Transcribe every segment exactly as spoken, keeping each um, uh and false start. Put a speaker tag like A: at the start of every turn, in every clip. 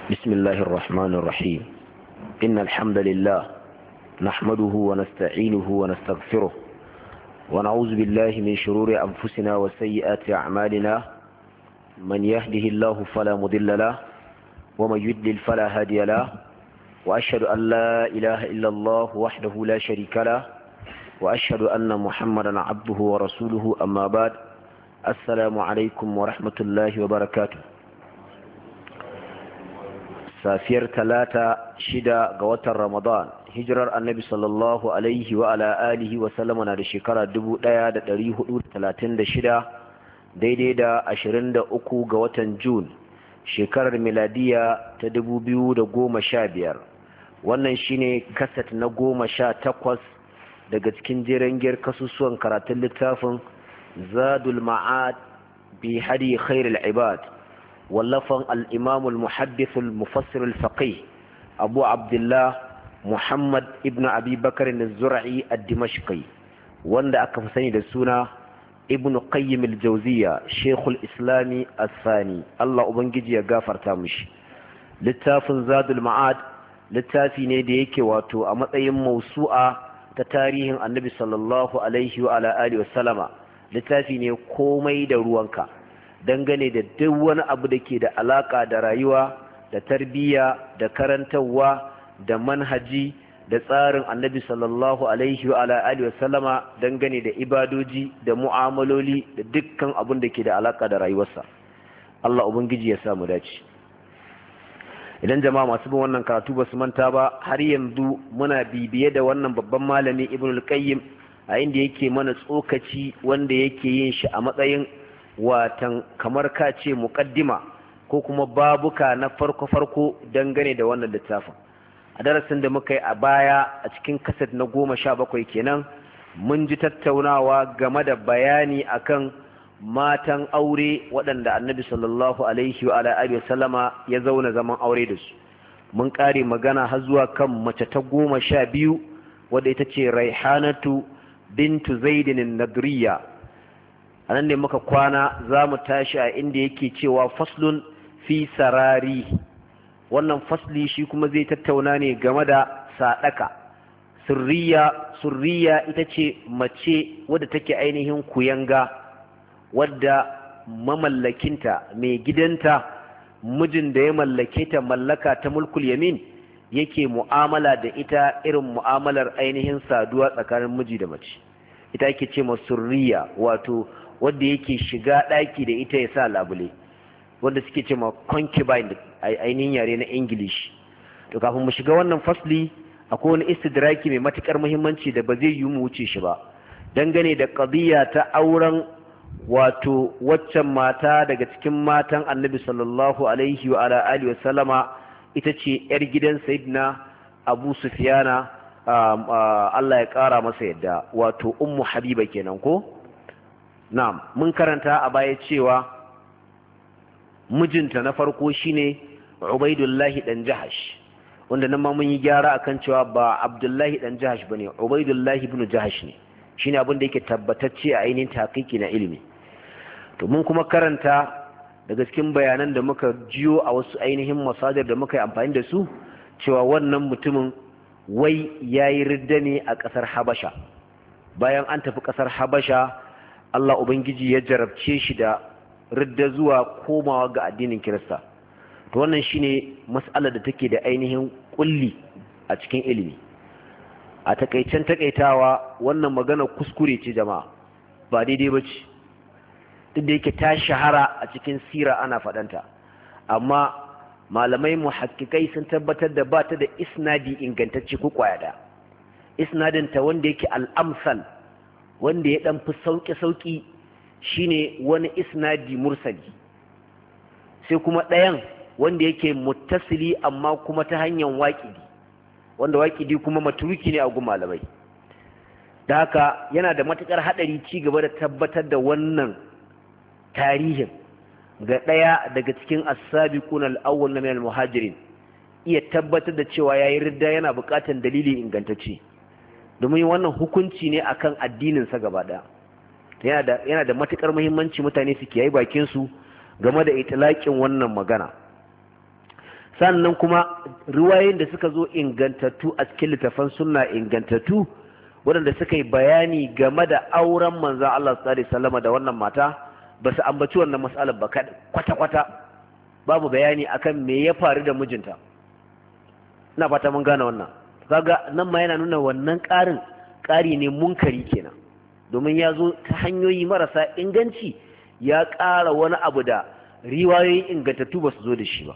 A: بسم الله الرحمن الرحيم إن الحمد لله نحمده ونستعينه ونستغفره ونعوذ بالله من شرور أنفسنا وسيئات أعمالنا من يهده الله فلا مضل له ومن يضلل فلا هادي له وأشهد أن لا إله إلا الله وحده لا شريك له وأشهد أن محمدا عبده ورسوله أما بعد السلام عليكم ورحمة الله وبركاته. safiyar talata shida ga watan ramadan hijirar annabi sallallahu alaihi wa ala alihi wa sallama na da shekara dubu ɗaya da ɗari hudu da talatin da shida daidai da ashirin da uku ga watan jun shekarar miladiya ta dubu biyu da goma sha biyar. Wannan shine kaset na goma sha takwas daga cikin jerengiyar kasusuwan karatun littafin zadul ma'ad bi hadi khairul ibad wallafan al'imamul muhaddithul mufassirul faqih abu abdullah muhammad ibn abi bakar zura'i a dimashqi wanda aka fi sani da suna ibn qayyim al-jawziya shekul islami as-sani Allah ubangiji ya gafarta mishi. Littafin zadul ma'ad littafi ne da yake wato a matsayin mausu'a ta tarihin annabi sallallahu alaihi wa ala alihi wa sallama. Littafi ne komai da ruwanka dangane da duk wani abu da ke da alaka da rayuwa da tarbiyya da karantarwa da manhaji da tsarin annabi sallallahu alaihi wa ala alihi wasallama dangane da ibadoji da mu'amaloli da dukkan abun da ke da alaka da rayuwarsa. Allah ubangiji ya samu dace. Idan jama'a masu bin wannan karatu ba su manta ba, har yanzu muna bibiye da wannan babban malami Ibn al-Qayyim a inda yake mana tsokaci wanda yake yin shi a matsayin watan kamar ka ce muƙaddima ko kuma babuka na farko-farko dangane da wannan littafin. A darasin da muka yi a baya a cikin kaset na goma sha bakwai kenan mun ji tattaunawa game da bayani akan matan aure waɗanda annabi sallallahu alaihi wa alihi wasallama ya zauna zaman aure da su. Mun ƙare magana har zuwa kan mace ta goma sha biyu wadda ita ce Raihanatu bintu Zaidin Nadriya. a nan ne muka kwana za mu tashi a inda yake cewa faslun fi sarari. Wannan fasli shi kuma zai tattauna ne game da sadaka. Surriya surriya ita ce mace wadda take ainihin kuyanga, wadda mamallakinta mai gidanta mijin da ya mallake ta mallaka ta mulkul yamin yake mu'amala da ita irin mu'amalar ainihin saduwa tsakanin miji da mace. Ita ake ce ma surriya, wato wanda yake shiga ɗaki da ita ya sa labule, wanda suke ce ma concubine a ainihin yare na English. To kafin mu shiga wannan fasli akwai wani istidraki mai matukar muhimmanci da ba zai yi mu wuce shi ba dangane da qadiyya ta auren wato waccan mata daga cikin matan Annabi sallallahu alaihi wa ala alihi wa sallama, ita ce yar gidan Sayyidina Abu Sufyana, Allah ya kara masa yadda, wato Ummu Habiba kenan ko. Na'am, mun karanta a baya cewa mijinta na farko shine Ubaidullahi dan Jahash, wanda nan ma mun yi gyara akan cewa ba Abdullahi dan Jahash bane, Ubaidullahi ibn Jahash ne. Shine abin da yake tabbatacce a ainihin tahqiqi na ilimi. To mun kuma karanta daga cikin bayanan da muka jiyo a wasu ainihin masadir da muka yi amfani da su cewa wannan mutumin wai yayi ridda ne a kasar Habasha. Bayan an tafi kasar Habasha, Allah Ubangiji ya jarabce shi da ridda zuwa komawa ga addinin Kirista. To wannan shine mas'alar da take da ainihin kulli a cikin ilimi. A takaicen takaitawa wannan magana kuskure ce jama'a, ba daidai bace. Duk da yake ta shahara a cikin sira ana fadanta, amma malamai muhakkikai sun tabbatar da ba ta da isnadi ingantacce ko kwaya da. Isnadin ta wanda yake al-amsal, wanda ya ɗan fi sauƙi-sauƙi shine wani isnadi mursali, sai kuma ɗayan wanda yake muttasili amma kuma ta hanyar waƙidi, wanda waƙidi kuma maturuki ne a gun malamai. Da haka yana da matuƙar haɗari ci gaba da tabbatar da wannan tarihin ga ɗaya daga cikin as-sabiqun al-awwal na minal muhajirin. Iya tabbatar da cewa yayi ridda yana buƙatar dalili ingantacce, domin wannan hukunci ne akan addininsa gaba ɗaya. Yana da yana da matukar muhimmanci mutane su kiyaye bakin su game da itlaqin wannan magana. sannan kuma riwayoyin da suka zo ingantattu a cikin littafan sunna ingantattu waɗanda suka yi bayani game da auren manzon Allah sallallahu alaihi wasallam da wannan mata ba su ambaci wannan mas'alar ba kwata-kwata, babu bayani akan me ya faru da mijinta. Ina fata mun gane wannan. Kaga nan ma yana nuna wannan ƙarin ƙari ne munkari kenan, domin ya zo ta hanyoyi marasa inganci, ya ƙara wani abu da riwayoyin ingantattu ba su zo da shi ba.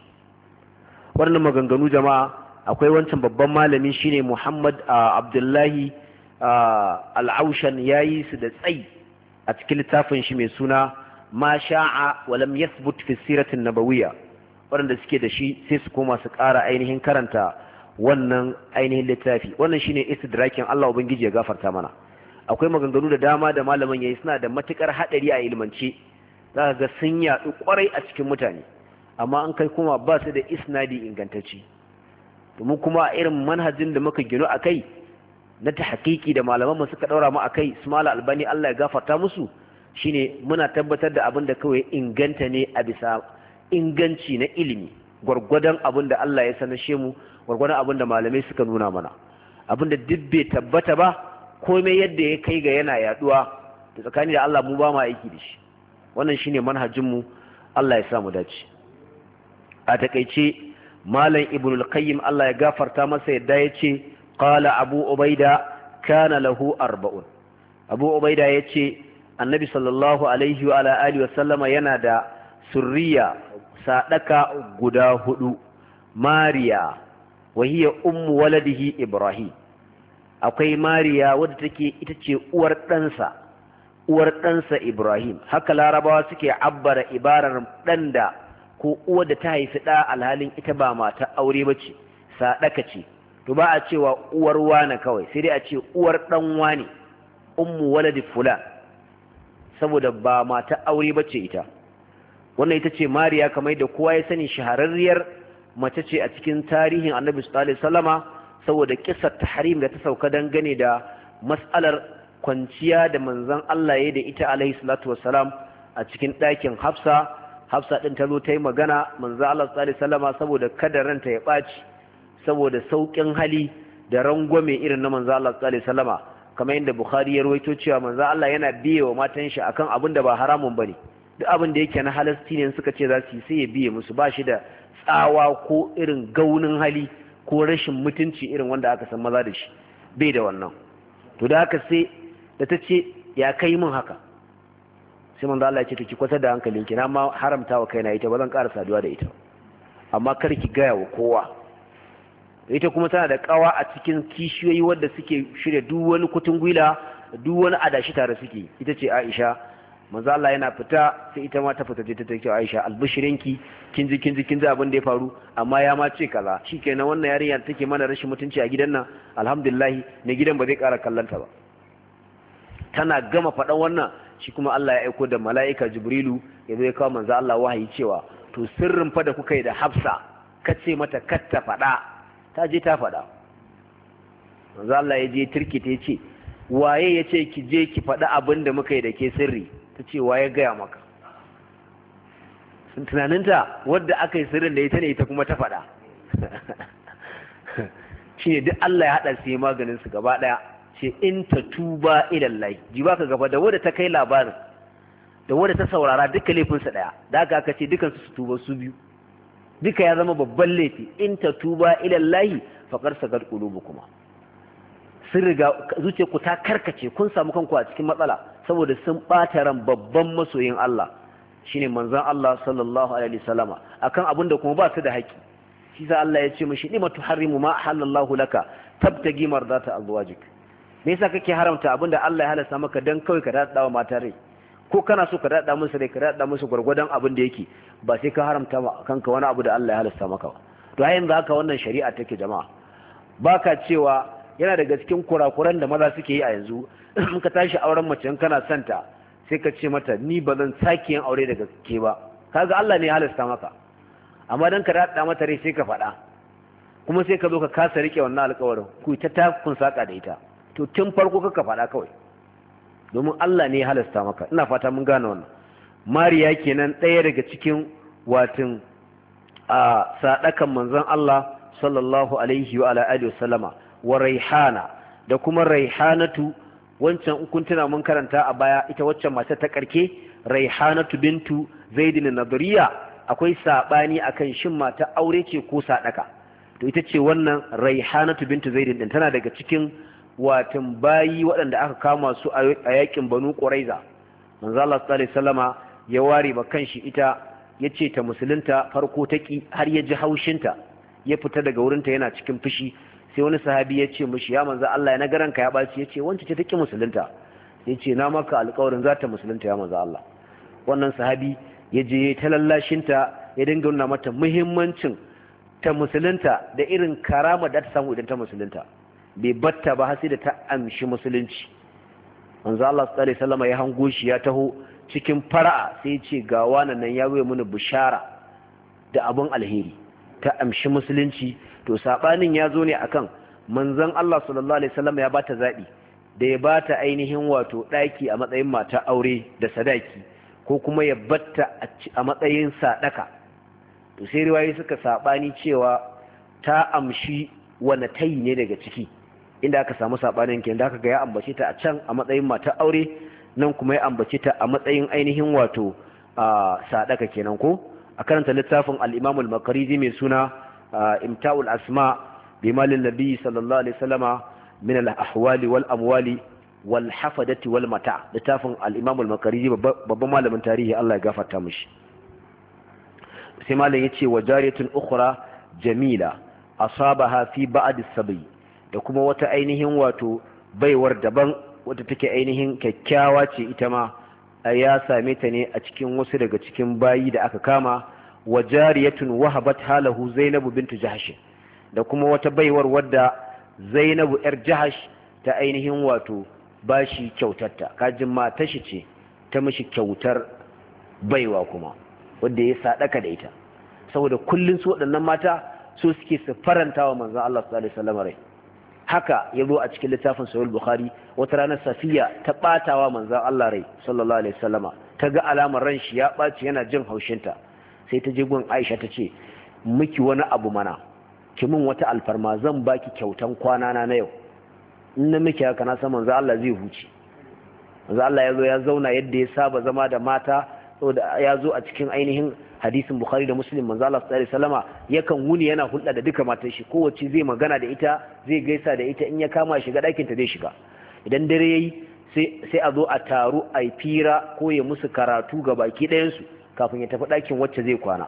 A: Wannan maganganu jama'a, akwai wancan babban malami shine Muhammad Abdullahi Al-Aushan, yayi su da tsayi a cikin littafin shi mai suna ma sha'a wa lam yathbut fi siratin nabawiyya. Waɗanda suke da shi sai su koma su ƙara ainihin karanta wannan ainihin littafi. Wannan shine istidrakin, Allah ubangiji ya gafarta mana. Akwai maganganu da dama da malaman yayi suna da matukar hadari a ilmance, za ka ga sun yaɗu kwarai a cikin mutane, amma an kai kuma ba su da isnadi ingantacce. Domin kuma irin manhajin da muka gino akai na ta hakiki da malaman mu suka daura mu akai, su mala albani Allah ya gafarta musu, shine muna tabbatar da abin da kawai inganta ne a bisa inganci na ilimi, gwargwadon abin da Allah ya sanashe mu, gwargwadon abin da malamai suka nuna mana. Abin da duk bai tabbata ba, komai yadda ya kai ga yana yaduwa, da tsakani da Allah mu ba ma aiki da shi. Wannan shine manhajin mu, Allah ya sa mu dace. A takeice malam Ibn al-Qayyim Allah ya gafarta masa yadda yace qala Abu Ubaida kana lahu arba'un. Abu Ubaida yace Annabi sallallahu alaihi wa ala alihi wa sallama yana da surriya sadaka guda hudu. Mariya wa hiya ummu waladihi Ibrahim. Akwai Mariya wadda take ita ce uwar ɗansa, uwar ɗansa Ibrahim. Haka Larabawa suke abbara ibarar ɗan da ko uwar da ta haifi ɗa alhalin ita ba mata aure ba ce, sadaka ce. To ba a cewa uwar wane kawai, sai dai a ce uwar ɗan wane, ummu waladi fulan, saboda ba mata aure ba ce ita. Wannan ita ce Mariya, kamar da kowa ya sani shahararriyar mace ce a cikin tarihin Annabi sallallahu alaihi wasallama, saboda kissar tahrim da ta sauka dangane da mas'alar kwanciya da manzon Allah ya da ita alaihi salatu wassalam a cikin ɗakin Hafsa. Hafsa din ta zo ta yi magana, manzon Allah sallallahu alaihi wasallama saboda kada ranta ya ɓaci, saboda sauƙin hali da rangwame irin na manzon Allah sallallahu alaihi wasallama, kamar yadda Bukhari ya rawaito cewa manzon Allah yana biye wa matan shi akan abin da ba haramun bane. Duk abin da yake na halasti ne suka ce za su yi, sai ya biye musu, ba shi da tsawa ko irin gaunin hali ko rashin mutunci irin wanda aka san maza da shi, bai da wannan. To da haka sai da ta ce ya kai min haka, sai manzo Allah ya ce to ki kwatar da hankalinki, na ma haramta wa kaina ita, ba zan ƙara saduwa da ita, amma kar ki gaya wa kowa. Ita kuma tana da kawa a cikin kishiyoyi wadda suke shirya duk wani kutun gwila, duk wani adashi tare suke, ita ce Aisha. Manzo Allah yana fita sai ita ma ta fita ta take Aisha, albishirinki, kin ji kin ji kin ji abin da ya faru, amma ya ma ce kaza, shikenan wannan yarinya take mana rashin mutunci a gidan nan, alhamdulillah ne gidan ba zai ƙara kallanta ba. Tana gama faɗan wannan, shi kuma Allah ya aiko da mala'ika Jibrilu ya zo ya kawo manzo Allah wahayi cewa to sirrin fa da kuka yi da Hafsa, kace mata kar ta faɗa, ta je ta faɗa. Manzo Allah ya je turkita ya ce waye ya ce ki je ki faɗa abin da muka yi da ke sirri? Ta ce waye gaya maka? Sun tunaninta wadda aka yi sirrin da ita ne ita kuma ta faɗa. Shi ne duk Allah ya haɗa su yi maganin su gaba ɗaya, ce in ta tuba ilallahi. Ji ba ka gaba da wadda ta kai labarin da wadda ta saurara duka laifinsa ɗaya, da aka aka ce dukansu su tuba su biyu, duka ya zama babban laifi. In ta tuba ilallahi faƙar sagar ƙulubu kuma sun riga zuciyarku ta karkace, kun samu kanku a cikin matsala saboda sun ɓata ran babban masoyin Allah shine manzon Allah sallallahu alaihi wasallama akan abin da kuma ba su da haƙi. shi sa Allah ya ce mishi lima tuharrimu ma halallahu laka tabtagi mardata azwajik. Me yasa kake haramta abin da Allah ya halasta maka dan kawai ka dada wa mata rai, ko kana so ka dada musu rai ka dada musu gurgurdan abin da yake, ba sai ka haramta ma kanka wani abu da Allah ya halasta maka ba. To a yanzu haka wannan shari'a take jama'a, baka cewa yana daga cikin kurakuran da maza suke yi a yanzu, in ka tashi auren mace in kana santa sai ka ce mata ni ba zan sake yin aure daga ke ba, kaga Allah ne ya halasta maka, amma dan ka dada mata rai sai ka faɗa, kuma sai ka zo ka kasa rike wannan alƙawarin, ku ta takun saka da ita. To tun farko kaka faɗa kawai, domin Allah ne ya halasta maka. Ina fata mun gane wannan. Mariya kenan ɗaya daga cikin watin a sadakan manzon Allah sallallahu alaihi wa ala alihi wasallama wa raihana da kuma raihanatu wancan kun tuna mun karanta a baya ita waccan mata ta karke raihanatu bintu zaidin nadriya akwai sabani akan shin mata aure ce ko sadaka to ita ce wannan raihanatu bintu zaidin din tana daga cikin watan bayi waɗanda aka kama su a yakin banu quraiza manzo Allah sallallahu alaihi wasallama ya ware ba kanshi ita yace ta musulunta farko taki har ya ji haushinta ya fita daga wurinta yana cikin fushi sai wani sahabi ya ce mishi ya manzo Allah ya nagaranka ya baci yace wance ce take musulunta yace na maka alƙawarin za ta musulunta ya manzo Allah wannan sahabi ya je ta lallashinta ya dinga nuna mata muhimmancin ta musulunta da irin karama da ta samu idan ta musulunta bai batta ba har sai da ta amshi musulunci manzo Allah sallallahu alaihi wasallam ya hango shi ya taho cikin fara'a sai ya ce ga wannan nan ya wuye mini bishara da abun alheri ta amshi musulunci to sabanin ya zo ne akan manzon Allah sallallahu alaihi wasallam ya bata zabi da ya bata ainihin wato daki a matsayin mata aure da sadaki ko kuma ya batta a matsayin sadaka to sai riwayoyi suka sabani cewa ta amshi wani tayi ne daga ciki inda aka samu sabanin kenan da aka ga ya ambace ta a can a matsayin mata aure nan kuma ya ambace ta a matsayin ainihin wato sadaka kenan ko a karanta littafin al-Imam al-Maqrizi mai suna Imta'ul Asma bi malin Nabi sallallahu alaihi wasallama min al-ahwali wal amwali wal hafadati wal mata littafin al-Imam al-Maqrizi babban malamin tarihi Allah ya gafarta mishi sai malam yace wajariyatun ukhra jamila asabaha fi ba'd as-sabi da kuma wata ainihin wato baiwar daban wadda take ainihin kyakkyawa ce ita ma ya same ta ne a cikin wasu daga cikin bayi da aka kama wa jariyatun wahabat halahu zainabu bintu jahash da kuma wata baiwar wadda zainabu yar jahash ta ainihin wato bashi kyautarta kajin mata shi ce ta mishi kyautar baiwa kuma wadda ya sadaka da ita saboda kullun su waɗannan mata su suke su faranta wa manzon Allah sallallahu alaihi wasallam rai haka ya zo a cikin littafin sahih bukhari wata ranar safiya ta batawa manzon Allah rai sallallahu alaihi wasallama ta ga alamar ran shi ya baci yana jin haushinta sai ta je gun Aisha ta ce miki wani abu mana ki min wata alfarma zan baki kyautan kwana na na yau in na miki haka na san manzon Allah zai huce manzon Allah ya zo ya zauna yadda ya saba zama da mata saboda ya zo a cikin ainihin hadisin bukhari da muslim manzo Allah sallallahu alaihi wasallama yakan wuni yana hulɗa da duka matan shi kowace zai magana da ita zai gaisa da ita in ya kama shiga ɗakin ta zai shiga idan dare yayi sai sai a zo a taru a fira ko ya musu karatu ga baki ɗayan su kafin ya tafi ɗakin wacce zai kwana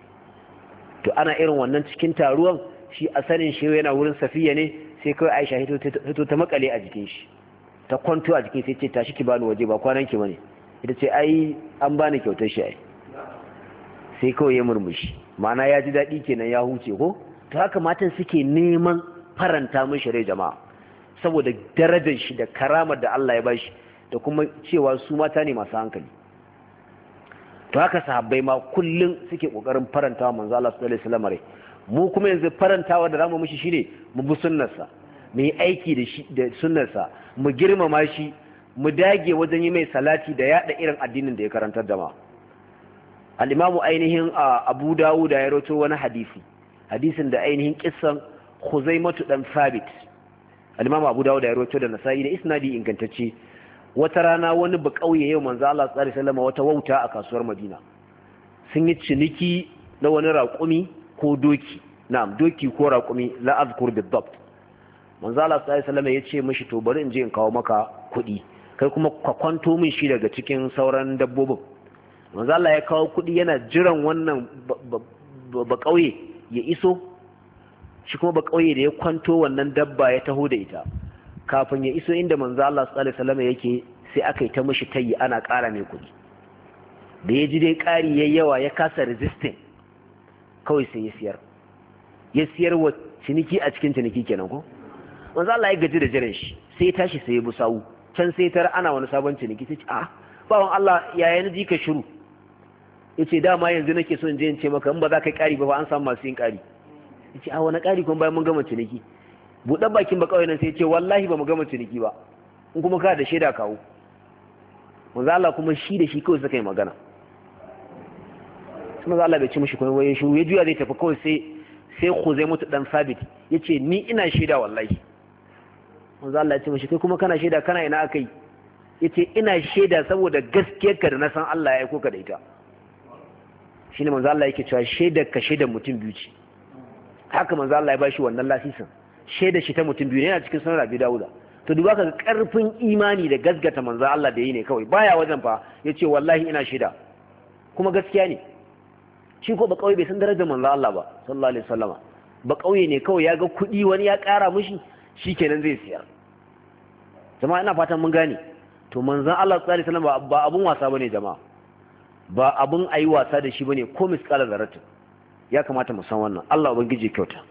A: to ana irin wannan cikin taruwan shi a sanin shi yana wurin safiya ne sai kawai Aisha hito ta makale a jikin shi ta kwanto a jikin sai ce tashi ki bani waje ba kwanan ki bane ita ce ai an bani kyautar shi ai sai kawai ya murmushi ma'ana ya ji daɗi kenan ya huce ko to haka matan suke neman faranta mishi rai jama'a saboda darajar shi da karamar da Allah ya bashi da kuma cewa su mata ne masu hankali to haka sahabbai ma kullum suke kokarin farantawa manzo Allah sallallahu alaihi wasallam rai mu kuma yanzu farantawa da zamu mishi shine mu bi sunnarsa mu yi aiki da shi da sunnarsa mu girmama shi mu dage wajen yi mai salati da yada irin addinin da ya karantar jama'a al-imamu ainihin Abu Dawud ya rawaito wani hadisi hadisin da ainihin kissan Khuzaimatu dan Thabit al-imamu Abu Dawud ya rawaito da Nasa'i da isnadi ingantacce wata rana wani ba kauye yau manzo Allah sallallahu alaihi wasallam wata wauta a kasuwar Madina sun yi ciniki na wani raƙumi ko doki na'am doki ko raƙumi la azkur bidabt manzo Allah sallallahu alaihi wasallam ya ce mishi to bari in je in kawo maka kuɗi kai kuma ka kwanto min shi daga cikin sauran dabbobin manzo Allah ya kawo kuɗi yana jiran wannan ba kauye ya iso shi kuma ba kauye da ya kwanto wannan dabba ya taho da ita kafin ya iso inda manzo Allah sallallahu alaihi wasallam yake sai aka yi ta mishi tayi ana ƙara mai kuɗi da ya ji dai ƙari yayi yawa ya kasa resisting kawai sai ya siyar ya siyar wa ciniki a cikin ciniki kenan ko manzo Allah ya gaji da jiran shi sai ya tashi sai ya bi sawu can sai tar ana wani sabon ciniki sai ce a bawon Allah yaya na ji ka shiru yace dama yanzu nake so in je in ce maka in ba za ka ƙari ba ba an samu masu yin ƙari yace a wani ƙari kuma bayan mun gama ciniki buɗe bakin ba kawai nan sai ce wallahi ba mu gama ciniki ba in kuma ka da shaida kawo manzo Allah kuma shi da shi kawai suka yi magana sai manzo Allah bai ci mishi kuma ya shiru ya juya zai tafi kawai sai sai Khuzaimah dan Sabit yace ni ina shaida wallahi manzo Allah ya ce mishi kai kuma kana shaida kana ina akai yace ina shaida saboda gaskiyarka da na san Allah ya aiko ka da ita shine manzo Allah yake cewa shaidar ka shaidar mutum biyu ce haka manzo Allah ya bashi wannan lasisin shaidar shi ta mutum biyu ne yana cikin sunan Abi Dawud to duba ka karfin imani da gaskata manzo Allah da yi ne kawai baya wajen fa yace wallahi ina shaida kuma gaskiya ne shi ko ba kauye bai san darajar manzo Allah ba sallallahu alaihi wasallama ba kauye ne kawai ya ga kuɗi wani ya ƙara mishi shikenan zai siya jama'a ina fatan mun gane to manzon Allah sallallahu alaihi wasallam ba abun wasa bane jama'a ba abun ayi wasa da shi bane ko misqala zarratu ya kamata mu san wannan Allah ubangiji kyauta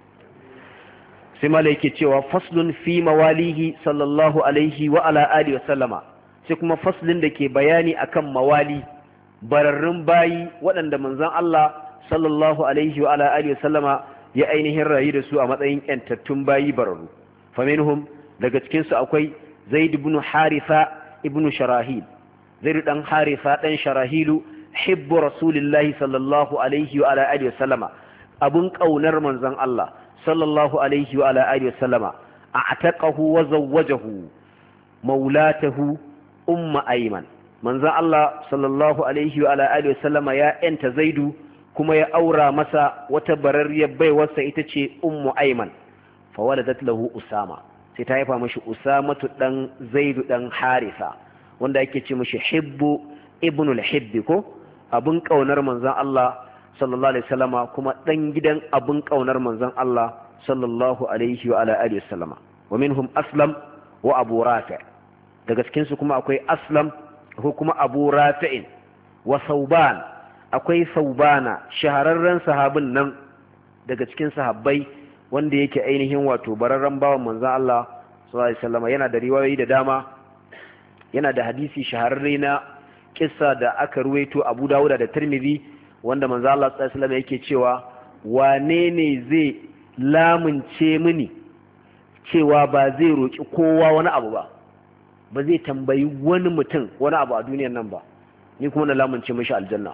A: sai malai yake cewa faslun fi mawalihi sallallahu alaihi wa ala alihi wasallama sai kuma faslin da ke bayani akan mawali bararrun bayi waɗanda manzon Allah sallallahu alaihi wa ala alihi wasallama ya ainihin rayu da su a matsayin yantattun bayi bararru faminhum daga cikin su akwai Zaid ibn Haritha ibn Sharahil Zaid dan Haritha dan Sharahilu hibbu rasulillahi sallallahu alaihi wa ala alihi wasallama abun kaunar manzon Allah sallallahu alaihi wa ala alihi wasallama a'taqahu wa zawwajahu maulatahu umma ayman manzon Allah sallallahu alaihi wa ala alihi wasallama ya enta Zaidu kuma ya aura masa wata bararriyar baiwarsa ita ce ummu ayman fa waladat lahu usama sai ta haifa mashi usamatu dan Zaidu dan Harisa wanda ake ce mashi hibbu ibnul hibbi ko abun kaunar manzon Allah sallallahu alaihi wasallama kuma dan gidan abun kaunar manzon Allah sallallahu alaihi wa ala alihi wasallama wa minhum aslam wa abu rafi' daga cikin su kuma akwai aslam ko kuma abu rafi'in wa sauban akwai saubana shahararren sahabin nan daga cikin sahabbai wanda yake ainihin wato bararren bawan manzon Allah sallallahu alaihi wasallama yana da riwayoyi da dama yana da hadisi shahararre na kissa da aka ruwaito Abu Dawud da Tirmidhi wanda manzo Allah sallallahu alaihi wasallam yake cewa wane ne zai lamunce mini cewa ba zai roki kowa wani abu ba ba zai tambayi wani mutum wani abu a duniyar nan ba ni kuma na lamunce mishi aljanna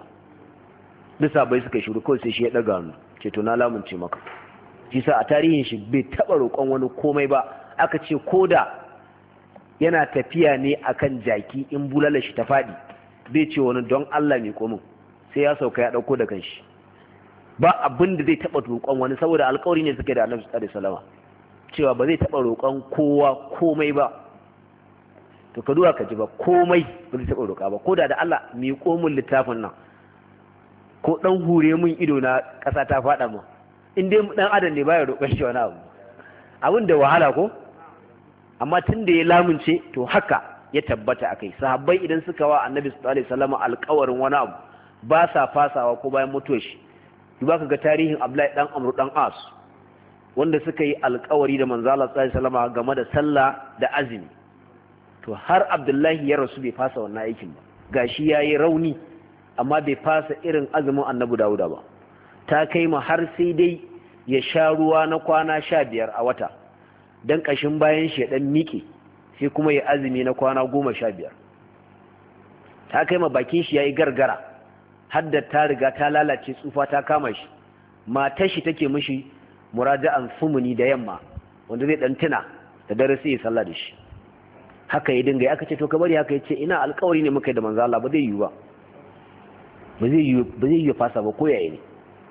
A: bisa bai suka shiru kawai sai shi ya daga hannu ce to na lamunce maka shi sa a tarihin shi bai taba roƙon wani komai ba aka ce koda yana tafiya ne akan jaki in bulala shi ta fadi bai ce wani don Allah mai komin sai ya sauka ya dauko da kanshi ba abin da zai taba roƙon wani saboda alƙawari ne suke da Annabi sallallahu alaihi wasallam cewa ba zai taba roƙon kowa komai ba to ka duba ka ji ba komai ba zai taba roƙa ba koda da Allah mai komin littafin nan ko dan hure mun ido na ƙasa ta fada mu in dai dan adam ne baya roƙon shi wani abu abin da wahala ko amma tun da ya lamunce to haka ya tabbata akai sahabbai idan suka wa annabi sallallahu alaihi wasallam alƙawarin wani abu ba sa fasawa ko bayan mutuwar shi duba ka ga tarihin Abdullahi dan Amr dan As wanda suka yi alƙawari da manzo Allah sallallahu alaihi wasallam game da sallah da azumi to har Abdullahi ya rasu bai fasa wannan aikin ba gashi yayi rauni amma bai fasa irin azumin annabi Dawuda ba ta kai ma har sai dai ya sha ruwa na kwana sha biyar a wata dan kashin bayan shi ya dan miƙe sai kuma ya azumi na kwana goma sha biyar ta kai ma bakin shi ya yi gargara hadda ta riga ta lalace tsufa ta kama shi matar shi take mishi muraja'an sumuni da yamma wanda zai dan tuna da dare sai ya sallah da shi haka ya dinga aka ce to ka bari haka ya ce ina alƙawari ne muka da manzo Allah ba zai yi ba ba zai yi ba zai yi fasa ba ko yayi ne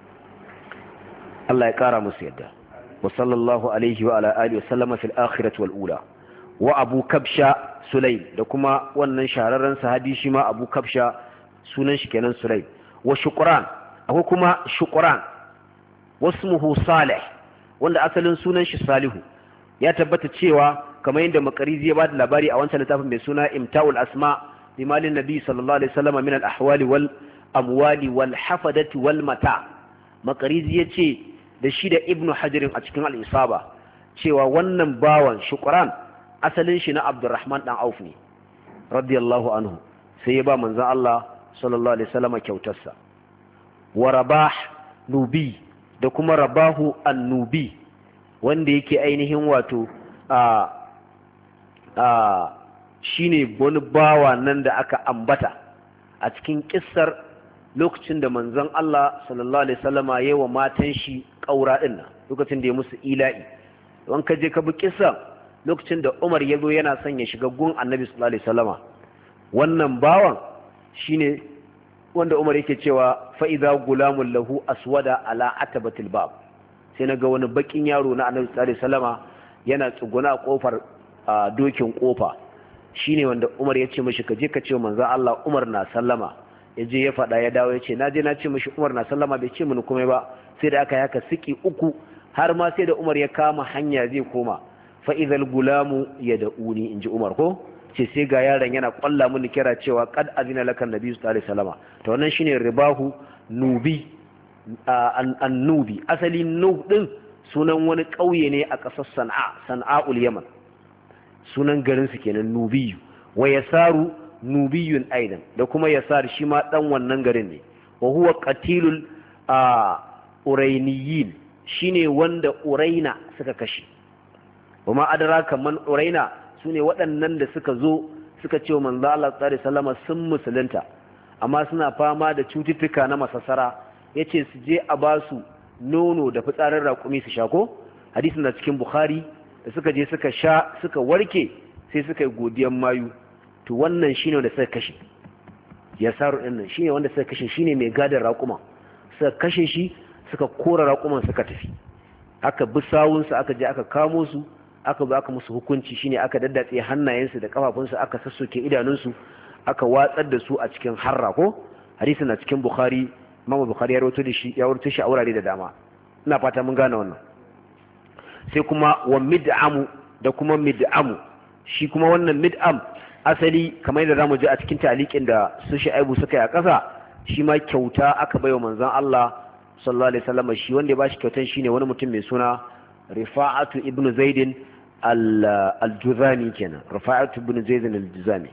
A: Allah ya kara musu yadda wa sallallahu alaihi wa ala alihi wa sallama fil akhirati wal ula wa abu kabsha sulaim da kuma wannan shahararren sahabi shi ma abu kabsha sunan shi kenan sulaim wa shuqran akwai kuma shuqran wasmuhu salih wanda asalin sunan shi salihu ya tabbata cewa kamar yadda makarizi ya bada labari a wancan littafin mai suna imta'ul asma limalin nabi sallallahu alaihi wasallam min al ahwali wal amwali wal hafadati wal mata makarizi yace da shi da ibnu hajarin a cikin al isaba cewa wannan bawan shuqran asalin shi na Abdurrahman dan Auf ne radiyallahu anhu sai ya ba manzon Allah sallallahu alaihi wasallam kyautarsa wa rabah nubi da kuma rabahu annubi wanda yake ainihin wato a a shine wani bawa nan da aka ambata a cikin kissar lokacin da manzon Allah sallallahu alaihi wasallama yayi wa matan shi kaura din nan lokacin da ya musu ila'i don ka je ka bi kissa lokacin da Umar ya zo yana son ya shiga gun Annabi sallallahu alaihi wasallama wannan bawan shine wanda Umar yake cewa fa idza gulamul lahu aswada ala atabatil bab sai naga wani bakin yaro na Annabi sallallahu alaihi wasallama yana tsuguna a kofar dokin kofa shine wanda Umar ya ce mishi ka je ka ce manzon Allah Umar na sallama ya je ya faɗa ya dawo ya ce na je na ce mishi Umar na sallama bai ce mini komai ba sai da aka yaka siki uku har ma sai da Umar ya kama hanya zai koma fa idhal gulamu yad'uni inji Umar ko ce sai ga yaron yana kwalla mini kira cewa qad azina laka nabi sallallahu alaihi wasallam to wannan shine ribahu nubi an-nubi asali nub din sunan wani kauye ne a ƙasar Sana'a Sana'ul Yaman sunan garin su kenan nubiyu wa yasaru nubiyun aidan da kuma yasar shi ma dan wannan garin ne wa huwa qatilul urainiyin shine wanda uraina suka kashe kuma adraka man uraina sune waɗannan da suka zo suka ce manzo Allah sallallahu alaihi wasallam sun musulunta amma suna fama da cututtuka na masassara yace su je a basu nono da fitsarin raƙumi su sha ko hadisin da cikin Bukhari da suka je suka sha suka warke sai suka yi godiyan mayu to wannan shine wanda suka kashe yasaru din nan shine wanda suka kashe shine mai gadar raƙuma suka kashe shi suka kora raƙuman suka tafi aka bi sawun su aka je aka kamo su aka ba aka musu hukunci shine aka daddatse hannayensu da kafafunsu aka sassoke idanunsu aka watsar da su a cikin harra ko hadisin na cikin Bukhari Imam Bukhari ya rawaito da shi ya rawaito shi a wurare da dama ina fata mun gane wannan sai kuma wa mid'amu da kuma mid'amu shi kuma wannan mid'am asali kamar yadda zamu ji a cikin taliqin da su Shu'aibu suka yi a ƙasa shi ma kyauta aka baiwa manzon Allah sallallahu alaihi wasallam shi wanda ya bashi kyautan shine wani mutum mai suna Rifa'atu ibn Zaid al-Juzami kenan Rifa'atu ibn Zaid al-Juzami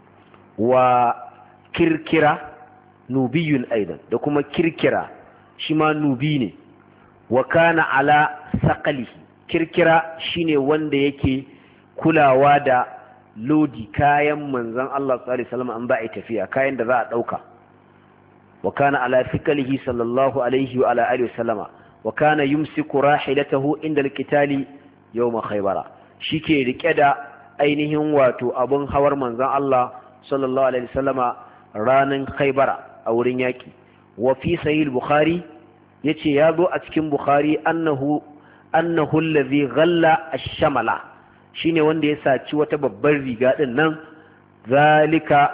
A: wa kirkira nubiyun aidan da kuma kirkira shi ma nubi ne wa kana ala saqalihi kirkira shine wanda yake kulawa da lodi kayan manzon Allah sallallahu alaihi wasallam an ba a tafiya kayan da za a dauka wa kana ala saqalihi sallallahu alaihi wa ala alihi wasallama wa kana yumsiku rahilatahu inda alqitali yawm khaybara shike rike da ainihin wato abun hawar manzon Allah sallallahu alaihi wasallama ranan khaybara a wurin yaki wa fi sahih bukhari yace ya zo a cikin bukhari annahu annahu allazi ghalla ash-shamala shine wanda ya saci wata babbar riga din nan zalika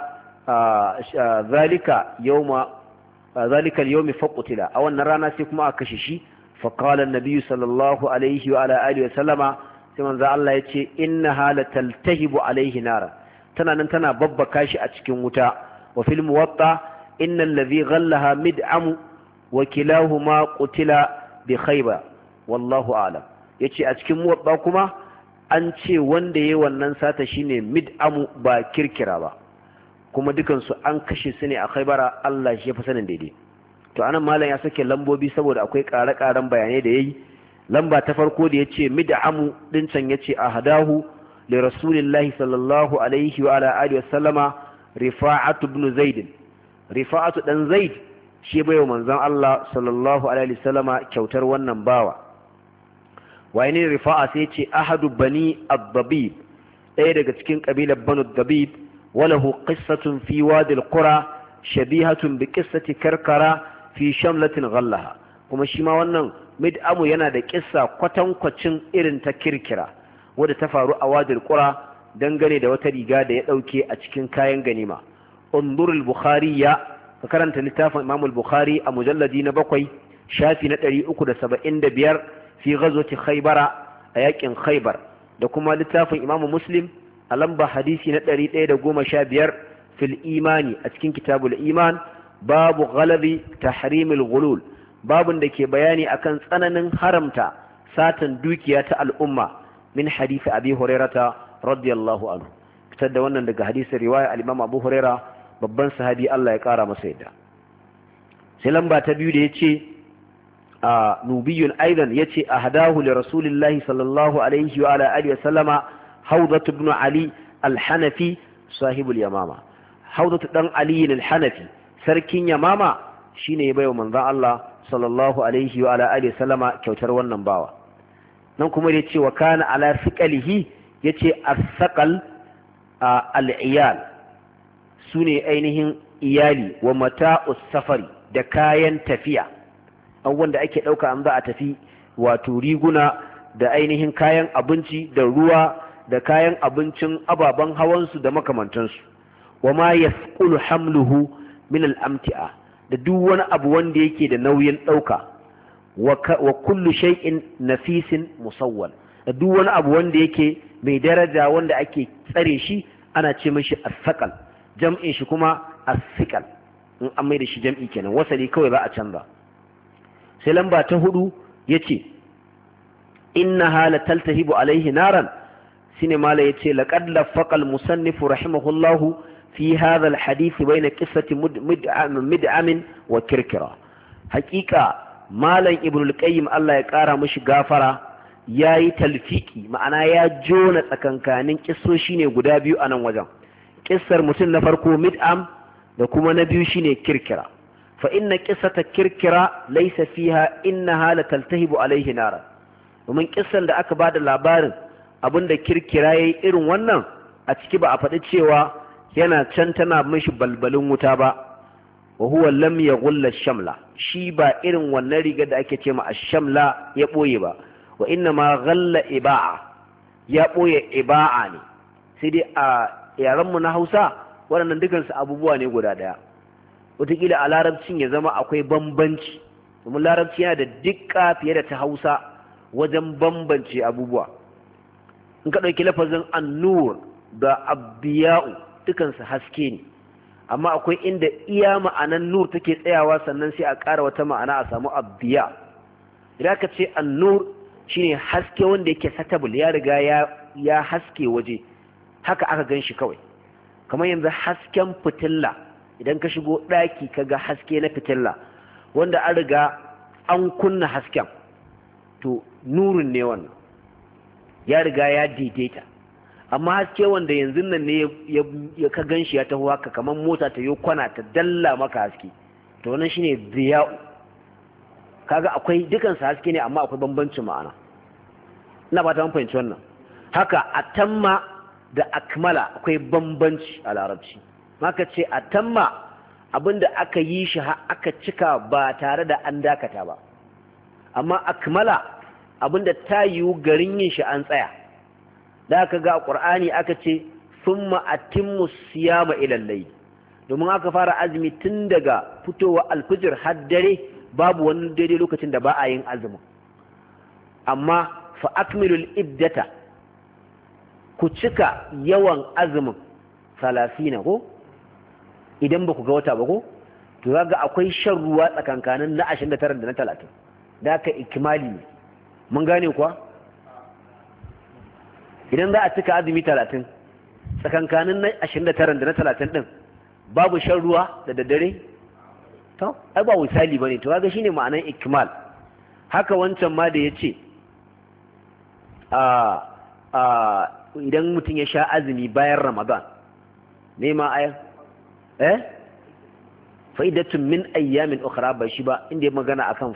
A: zalika yawma zalika al-yawm faqutila a wannan rana sai kuma aka kashe shi fa qala an-nabi sallallahu alaihi wa ala alihi wa sallama sai manzo Allah yace innaha lataltahibu alaihi nara tana nan tana babbaka shi a cikin wuta wa fil muwatta innal ladhi ghallaha mid'amu wa kilahuma qutila bi khaybar wallahu a'lam yace a cikin muwatta kuma an ce wanda yayi wannan sata shine mid'amu ba kirkira ba kuma dukan su an kashe su ne a khaybara Allah shi ya fi sanin daidai to anan malam ya sake lambobi saboda akwai ƙare-ƙaren bayanai da yayi lamba ta farko da yace mid'amu din can yace ahadahu li rasulillahi sallallahu alaihi wa ala alihi wasallama rifa'atu ibn zaid rifa'atu dan zaid shi bayo manzon Allah sallallahu alaihi wasallama kyautar wannan bawa wayne rifa'a sai yace ahadu bani ad-dabib ɗaya daga cikin kabilar banu ad-dabib walahu qissatun fi wadi al-qura shabihatun bi qissati karkara fi shamlatin ghallaha kuma shi ma wannan mid'amu yana da kissa kwatankwacin irin ta kirkira wadda ta faru a wadil qura dangane da wata riga da ya dauke a cikin kayan ganima undur al-bukhari ya ka karanta littafin imam al-bukhari a mujalladi na bakwai shafi na ɗari uku da saba'in da biyar fi ghazwati khaybara a yakin khaybar da kuma littafin imam muslim a lamba hadisi na ɗari ɗaya da goma sha biyar fil imani a cikin kitabul iman babu ghalabi tahrimil ghulul babun da ke bayani akan tsananin haramta satan dukiya ta al'umma min hadisi abi hurairata radiyallahu anhu fitar da wannan daga hadisin riwaya al-imam abu huraira babban sahabi Allah ya kara masa yadda sai lamba ta biyu da yace a nubiyun aidan yace ahdahu li rasulillahi sallallahu alaihi wa ala alihi wa sallama hawdat ibn ali al-hanafi sahibul yamama hawdat dan ali al-hanafi sarkin yamama shine ya baiwa manzon Allah sallallahu alaihi wa ala alihi sallama kyautar wannan bawa. nan kuma da yace wa kana ala thiqalihi yace as-saqal al-iyal sune ainihin iyali wa mata'us safari da kayan tafiya abubuwan da ake dauka an za a tafi wato riguna da ainihin kayan abinci da ruwa da kayan abincin ababen hawansu da makamantansu wa ma yasqulu hamluhu min al-amti'a da duk wani abu wanda yake da nauyin dauka wa kullu shay'in nafisin musawwal da duk wani abu wanda yake mai daraja wanda ake tsare shi ana ce mishi as-saqal jam'in shi kuma as-siqal in an mai da shi jam'i kenan wasali kawai ba a canza. sai lamba ta hudu yace innaha la taltahibu alaihi naran shine mala yace laqad lafaqa al-musannif rahimahullahu fi hadha al-hadith bayna qissati mid'am wa kirkira. haqiqa malam ibnu al-qayyim Allah ya kara mishi gafara yayi talfiki ma'ana ya jona tsakankanin kissoshi ne guda biyu a nan wajen kissar mutum na farko mid'am da kuma na biyu shine kirkira. fa inna qissata kirkira laysa fiha innaha la taltahibu alaihi naran domin kissan da aka bada labarin abinda kirkira yayi irin wannan a ciki ba a faɗi cewa yana can tana mishi balbalin wuta ba wa huwa lam yaghulla shamla shi ba irin wannan riga da ake cewa ash-shamla ya boye ba wa inna ma ghalla iba'a ya boye iba'a ne sai dai a yaran mu na Hausa waɗannan dukan su abubuwa ne guda daya wataƙila a larabcin ya zama akwai bambanci domin larabci yana da dukka fiye da ta Hausa wajen bambance abubuwa in ka ɗauki lafazin annur da abbiya'u dukansu haske ne amma akwai inda iya ma'anan nur take tsayawa sannan sai a ƙara wata ma'ana a samu abbiya. idan ka ce annur shine haske wanda yake satabul ya riga ya ya haske waje haka aka gan shi kawai kamar yanzu hasken fitilla idan ka shigo ɗaki ka ga haske na fitilla wanda an riga an kunna hasken to nurin ne wannan ya riga ya daidaita amma haske wanda yanzu nan ne ya ka ganshi ya taho haka kamar mota ta yi kwana ta dalla maka haske to wannan shine diya'u kaga akwai dukan su haske ne amma akwai bambancin ma'ana ina ba ta mun fahimci wannan haka atamma da akmala akwai bambanci a larabci maka ce atamma abinda aka yi shi aka cika ba tare da an dakata ba amma akmala abinda ta yiwu garin yin shi an tsaya da aka ga a ƙur'ani aka ce summa atimmu siyama ila layl domin aka fara azumi tun daga fitowa alfijir har dare babu wani daidai lokacin da ba a yin azumin amma fa akmilul iddata ku cika yawan azumin salasina ko idan ba ku ga wata ba ko to kaga akwai shan ruwa tsakankanin na ashirin da tara da na talatin da aka ikimali ne mun gane kuwa idan za a cika azumi talatin tsakankanin na ashirin da tara da na talatin din babu shan ruwa da daddare to ai ba misali bane to kaga shine ma'anar ikmal haka wancan ma da yace a a idan mutum ya sha azumi bayan ramadan ne ma ayar eh fa'idatun min ayyamin ukhra ba shi ba inda ya magana akan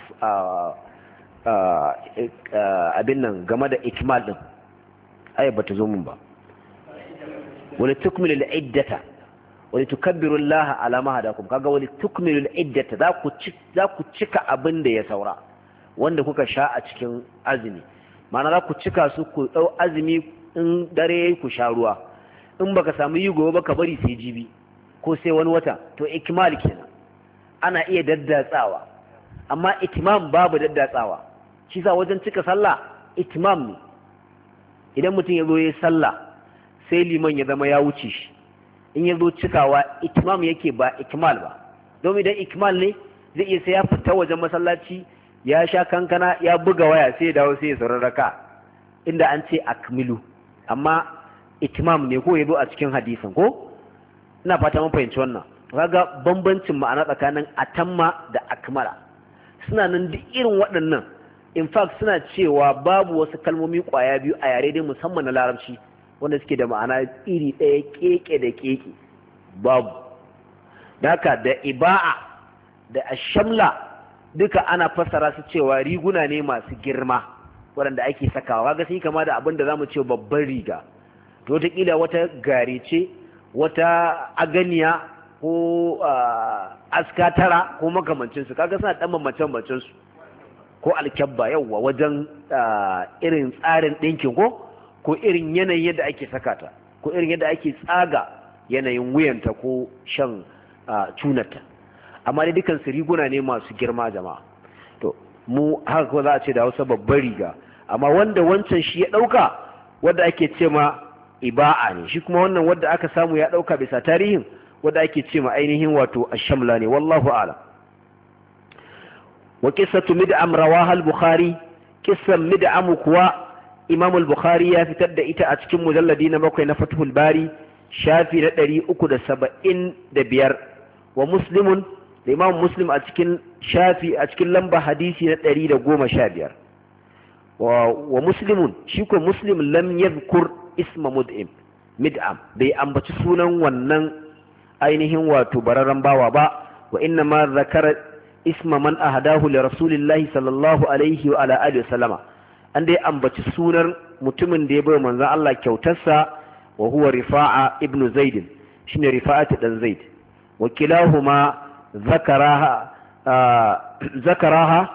A: abin nan game da ikmal din ayar bata zo mun ba wani tukmilu al'iddata wani tukabbiru Allah ala ma hadakum kaga wani tukmilu al'iddata za ku za ku cika abin da ya saura wanda kuka sha a cikin azumi ma'ana za ku cika su ku dau azumi in dare ku sha ruwa in baka samu yi gobe ba ka bari sai jibi ko sai wani wata to ikmal kenan ana iya daddatsawa amma itimam babu daddatsawa shi sa wajen cika sallah itimam ne idan mutum ya zo ya sallah sai liman ya zama ya wuce shi in ya zo cikawa itimam yake ba ikmal ba domin idan ikmal ne zai iya sai ya fita wajen masallaci ya sha kankana ya buga waya sai ya dawo sai ya sauraraka inda an ce akmilu amma itimam ne ko ya zo a cikin hadisin ko ina fata mun fahimci wannan kaga bambancin ma'ana tsakanin atamma da akmala suna nan duk irin waɗannan in fact suna cewa babu wasu kalmomi ƙwaya biyu a yare dai musamman na larabci wanda suke da ma'ana iri ɗaya keke da keke babu da haka da iba'a da ashamla duka ana fassara su cewa riguna ne masu girma waɗanda ake sakawa kaga sai kama da abin da zamu ce babban riga to wataƙila wata gare ce wata aganiya ko askatara ko makamancinsu kaga suna ɗan mamacin-macinsu ko alkyabba yawwa wajen irin tsarin ɗinkin ko ko irin yanayin yadda ake sakata ko irin yadda ake tsaga yanayin wuyanta ko shan cunarta amma dai dukan su riguna ne masu girma jama'a to mu haka ko za a ce da Hausa babbar riga amma wanda wancan shi ya ɗauka wanda ake ce ma iba'a ne shi kuma wannan wanda aka samu ya ɗauka bisa tarihin wanda ake ce ma ainihin wato ashamla ne wallahu a'lam wa qissatu mid'am rawaha al-bukhari qissan mid'am kuwa imam al-bukhari ya fitar da ita a cikin mujalladi na bakwai na fathul bari shafi na ɗari uku da saba'in da biyar wa muslimun da imam muslim a cikin shafi a cikin lamba hadisi na ɗari da goma sha biyar wa muslimun shi ko muslim lam yadhkur isma mud'im mid'am bai ambaci sunan wannan ainihin wato bararren bawa ba wa inna ma zakara isma man ahadahu li rasulillahi sallallahu alaihi wa ala alihi wasallama an dai ambaci sunar mutumin da ya bai manzon Allah kyautarsa wa huwa rifa'a ibnu zaid shine rifa'atu dan zaid wa kilahuma zakaraha zakaraha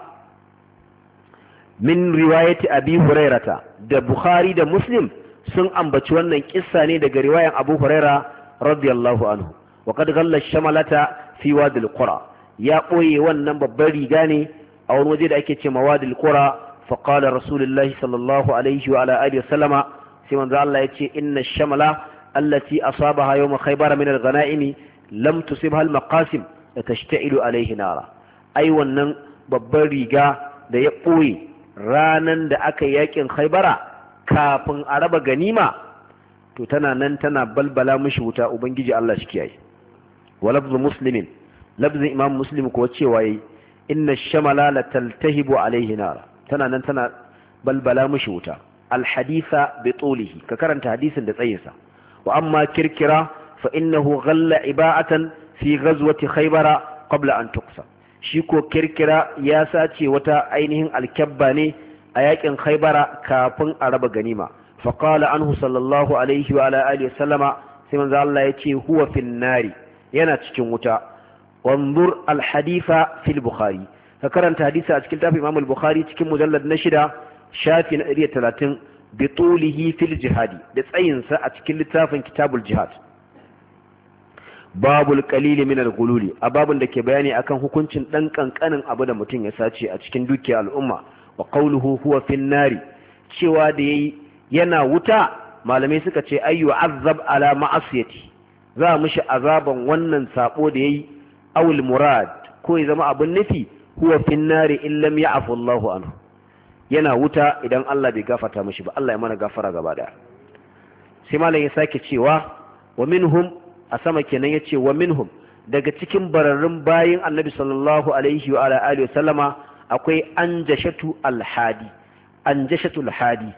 A: min riwayati abi hurairata da bukhari da muslim sun ambaci wannan kissa ne daga riwayan abu huraira radiyallahu anhu wa qad ghalla shamalata fi wadi al-qura ya boye wannan babbar riga ne a wani waje da ake cewa wadi al-qura fa qala rasulullahi sallallahu alaihi wa ala alihi wasallama sai manzo Allah yace inna ash-shamala allati asabaha yawm khaybar min al-ghanaim lam tusibha al-maqasim tashtailu alaihi nara ai wannan babbar riga da ya boye ranan da aka yakin khaybara kafin a raba ganima to tana nan tana balbala mishi wuta ubangiji Allah shi kiyaye walabzu muslimin labzin imam muslim ko cewa yayi inna shamala la taltahibu alaihi nara tana nan tana balbala mishi wuta alhaditha bi tulihi ka karanta hadisin da tsayinsa wa amma kirkira fa innahu ghalla iba'atan fi ghazwati khaybara qabla an tuqsa shi ko kirkira ya sace wata ainihin alkabba ne a yakin khaybara kafin a raba ganima fa qala anhu sallallahu alaihi wa ala alihi wasallama sai manzo Allah yace huwa fin nari yana cikin wuta wanzur alhaditha fil bukhari ka karanta hadisi a cikin tafi imam al-bukhari cikin mujallad na shida shafi na ɗari da talatin bi tulihi fil jihadi da tsayinsa a cikin littafin kitabul jihad babul qalili min al-ghululi a babun da ke bayani akan hukuncin dan kankanin abu da mutum ya sace a cikin dukiyar al'umma wa qawluhu huwa fin nari cewa da yayi yana wuta malamai suka ce ayyu azab ala ma'asiyati za mishi azaban wannan sabo da yayi awul murad ko ya zama abun nufi huwa fin nari in lam ya'fu Allahu anhu yana wuta idan Allah bai gafarta mishi ba Allah ya mana gafara gaba daya sai malam ya sake cewa wa minhum a sama kenan yace wa minhum daga cikin bararrun bayin Annabi sallallahu alaihi wa ala alihi wasallama akwai anjashatu alhadi anjashatu alhadi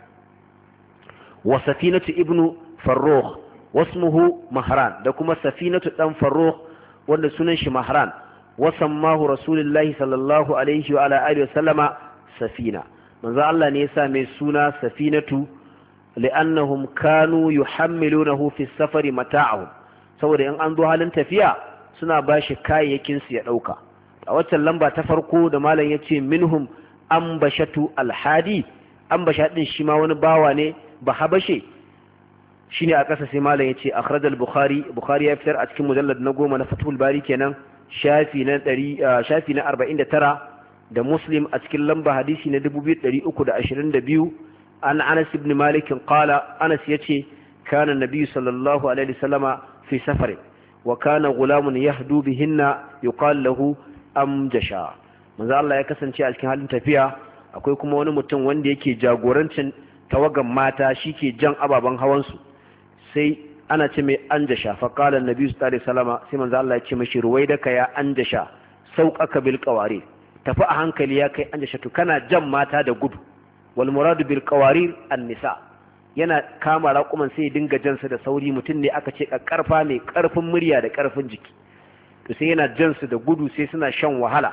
A: wa safinatu ibnu farrukh wasmuhu mahran da kuma safinatu dan farrukh wanda sunan shi mahran wa sammahu rasulullahi sallallahu alaihi wa ala alihi wasallama safina manzo Allah ne yasa mai suna safinatu li'annahum kanu yuhammilunahu fi safari mata'ahum saboda in an zo halin tafiya suna bashi kayayyakin su ya dauka a waccan lamba ta farko da malam yace minhum ambashatu alhadi ambasha din shi ma wani bawa ne ba habashe shine a ƙasa sai malam yace akhraj al-bukhari bukhari ya fitar a cikin mujallad na goma na fathul bari kenan shafi na ɗari shafi na arba'in da tara da muslim a cikin lamba hadisi na dubu biyu ɗari uku da ashirin da biyu an anas ibn malik qala anas yace kana nabiyyu sallallahu alaihi wasallama fi safarin wa kana gulamun yahdu bihinna yuqal lahu amjasha manzo Allah ya kasance a cikin halin tafiya akwai kuma wani mutum wanda yake jagorancin tawagan mata shike jan ababan hawan su sai ana ce mai anjasha fa qala annabi sallallahu alaihi wasallama sai manzo Allah ya ce mishi ruwaidaka ya anjasha sauqaka bil qawari tafi a hankali ya kai anjasha to kana jan mata da gudu wal muradu bil qawarir an nisa yana kama raƙuman sai ya dinga jansa da sauri mutum ne aka ce karfa mai karfin murya da karfin jiki to sai yana jan su da gudu sai suna shan wahala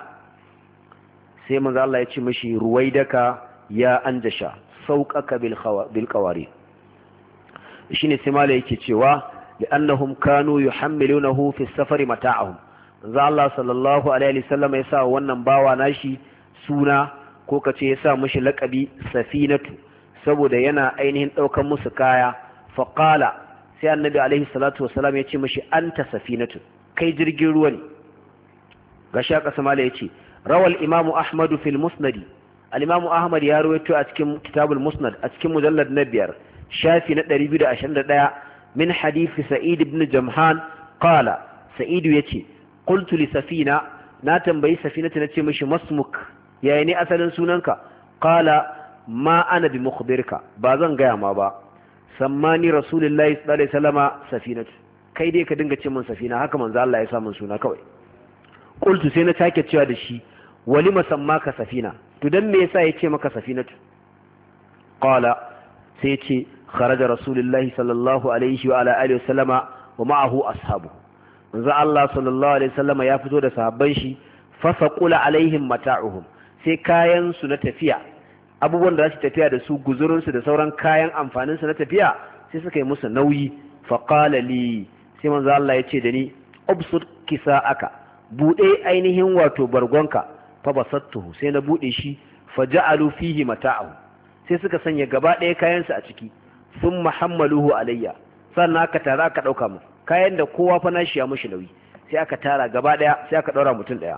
A: sai manzo Allah ya ce mishi ruwaidaka ya anjasha sauqaka bil khawa bil qawari shine sai mala yake cewa li'annahum kanu yuhammilunahu fi safari mata'ahum manzo Allah sallallahu alaihi wasallam ya sa wannan bawa nashi suna ko kace ya sa mishi laqabi safinatu saboda yana ainihin daukan musu kaya faqala sai annabi alaihi salatu wasallam ya ce mishi anta safinatu kai jirgin ruwa ne gashi aka sama da yace rawal imamu ahmadu fil musnad al-imamu ahmad ya rawaito a cikin kitabul musnad a cikin mujallad na biyar shafi na ɗari biyu da ashirin da ɗaya min hadisi sa'id ibn jamhan qala sa'id yace qultu li safina na tambayi safinatu nace mishi masmuk yayi ne asalin sunanka qala ma ana bi mukhbirka ba zan gaya ma ba sammani rasulullahi sallallahu alaihi wasallama safinatu kai dai ka dinga ce min safina haka manzo Allah ya sa min suna kawai qultu sai na take cewa da shi walima sammaka safina to dan me yasa yace maka safinatu qala sai yace kharaja rasulullahi sallallahu alaihi wa ala alihi wasallama wa ma'ahu ashabu manzo Allah sallallahu alaihi wasallama ya fito da sahabban shi fasaqula alaihim mata'uhum sai kayan su na tafiya abubuwan da za su tafiya da su guzurin su da sauran kayan amfanin su na tafiya sai suka yi musu nauyi faqala li sai manzo Allah ya ce da ni ubsut kisa'aka bude ainihin wato bargonka fa basattuhu sai na bude shi faja'alu fihi mata'ahu sai suka sanya gaba ɗaya kayan su a ciki sun muhammaluhu alayya sannan aka tara aka dauka mu kayan da kowa fa nashi ya mushi nauyi sai aka tara gaba ɗaya sai aka daura mutum ɗaya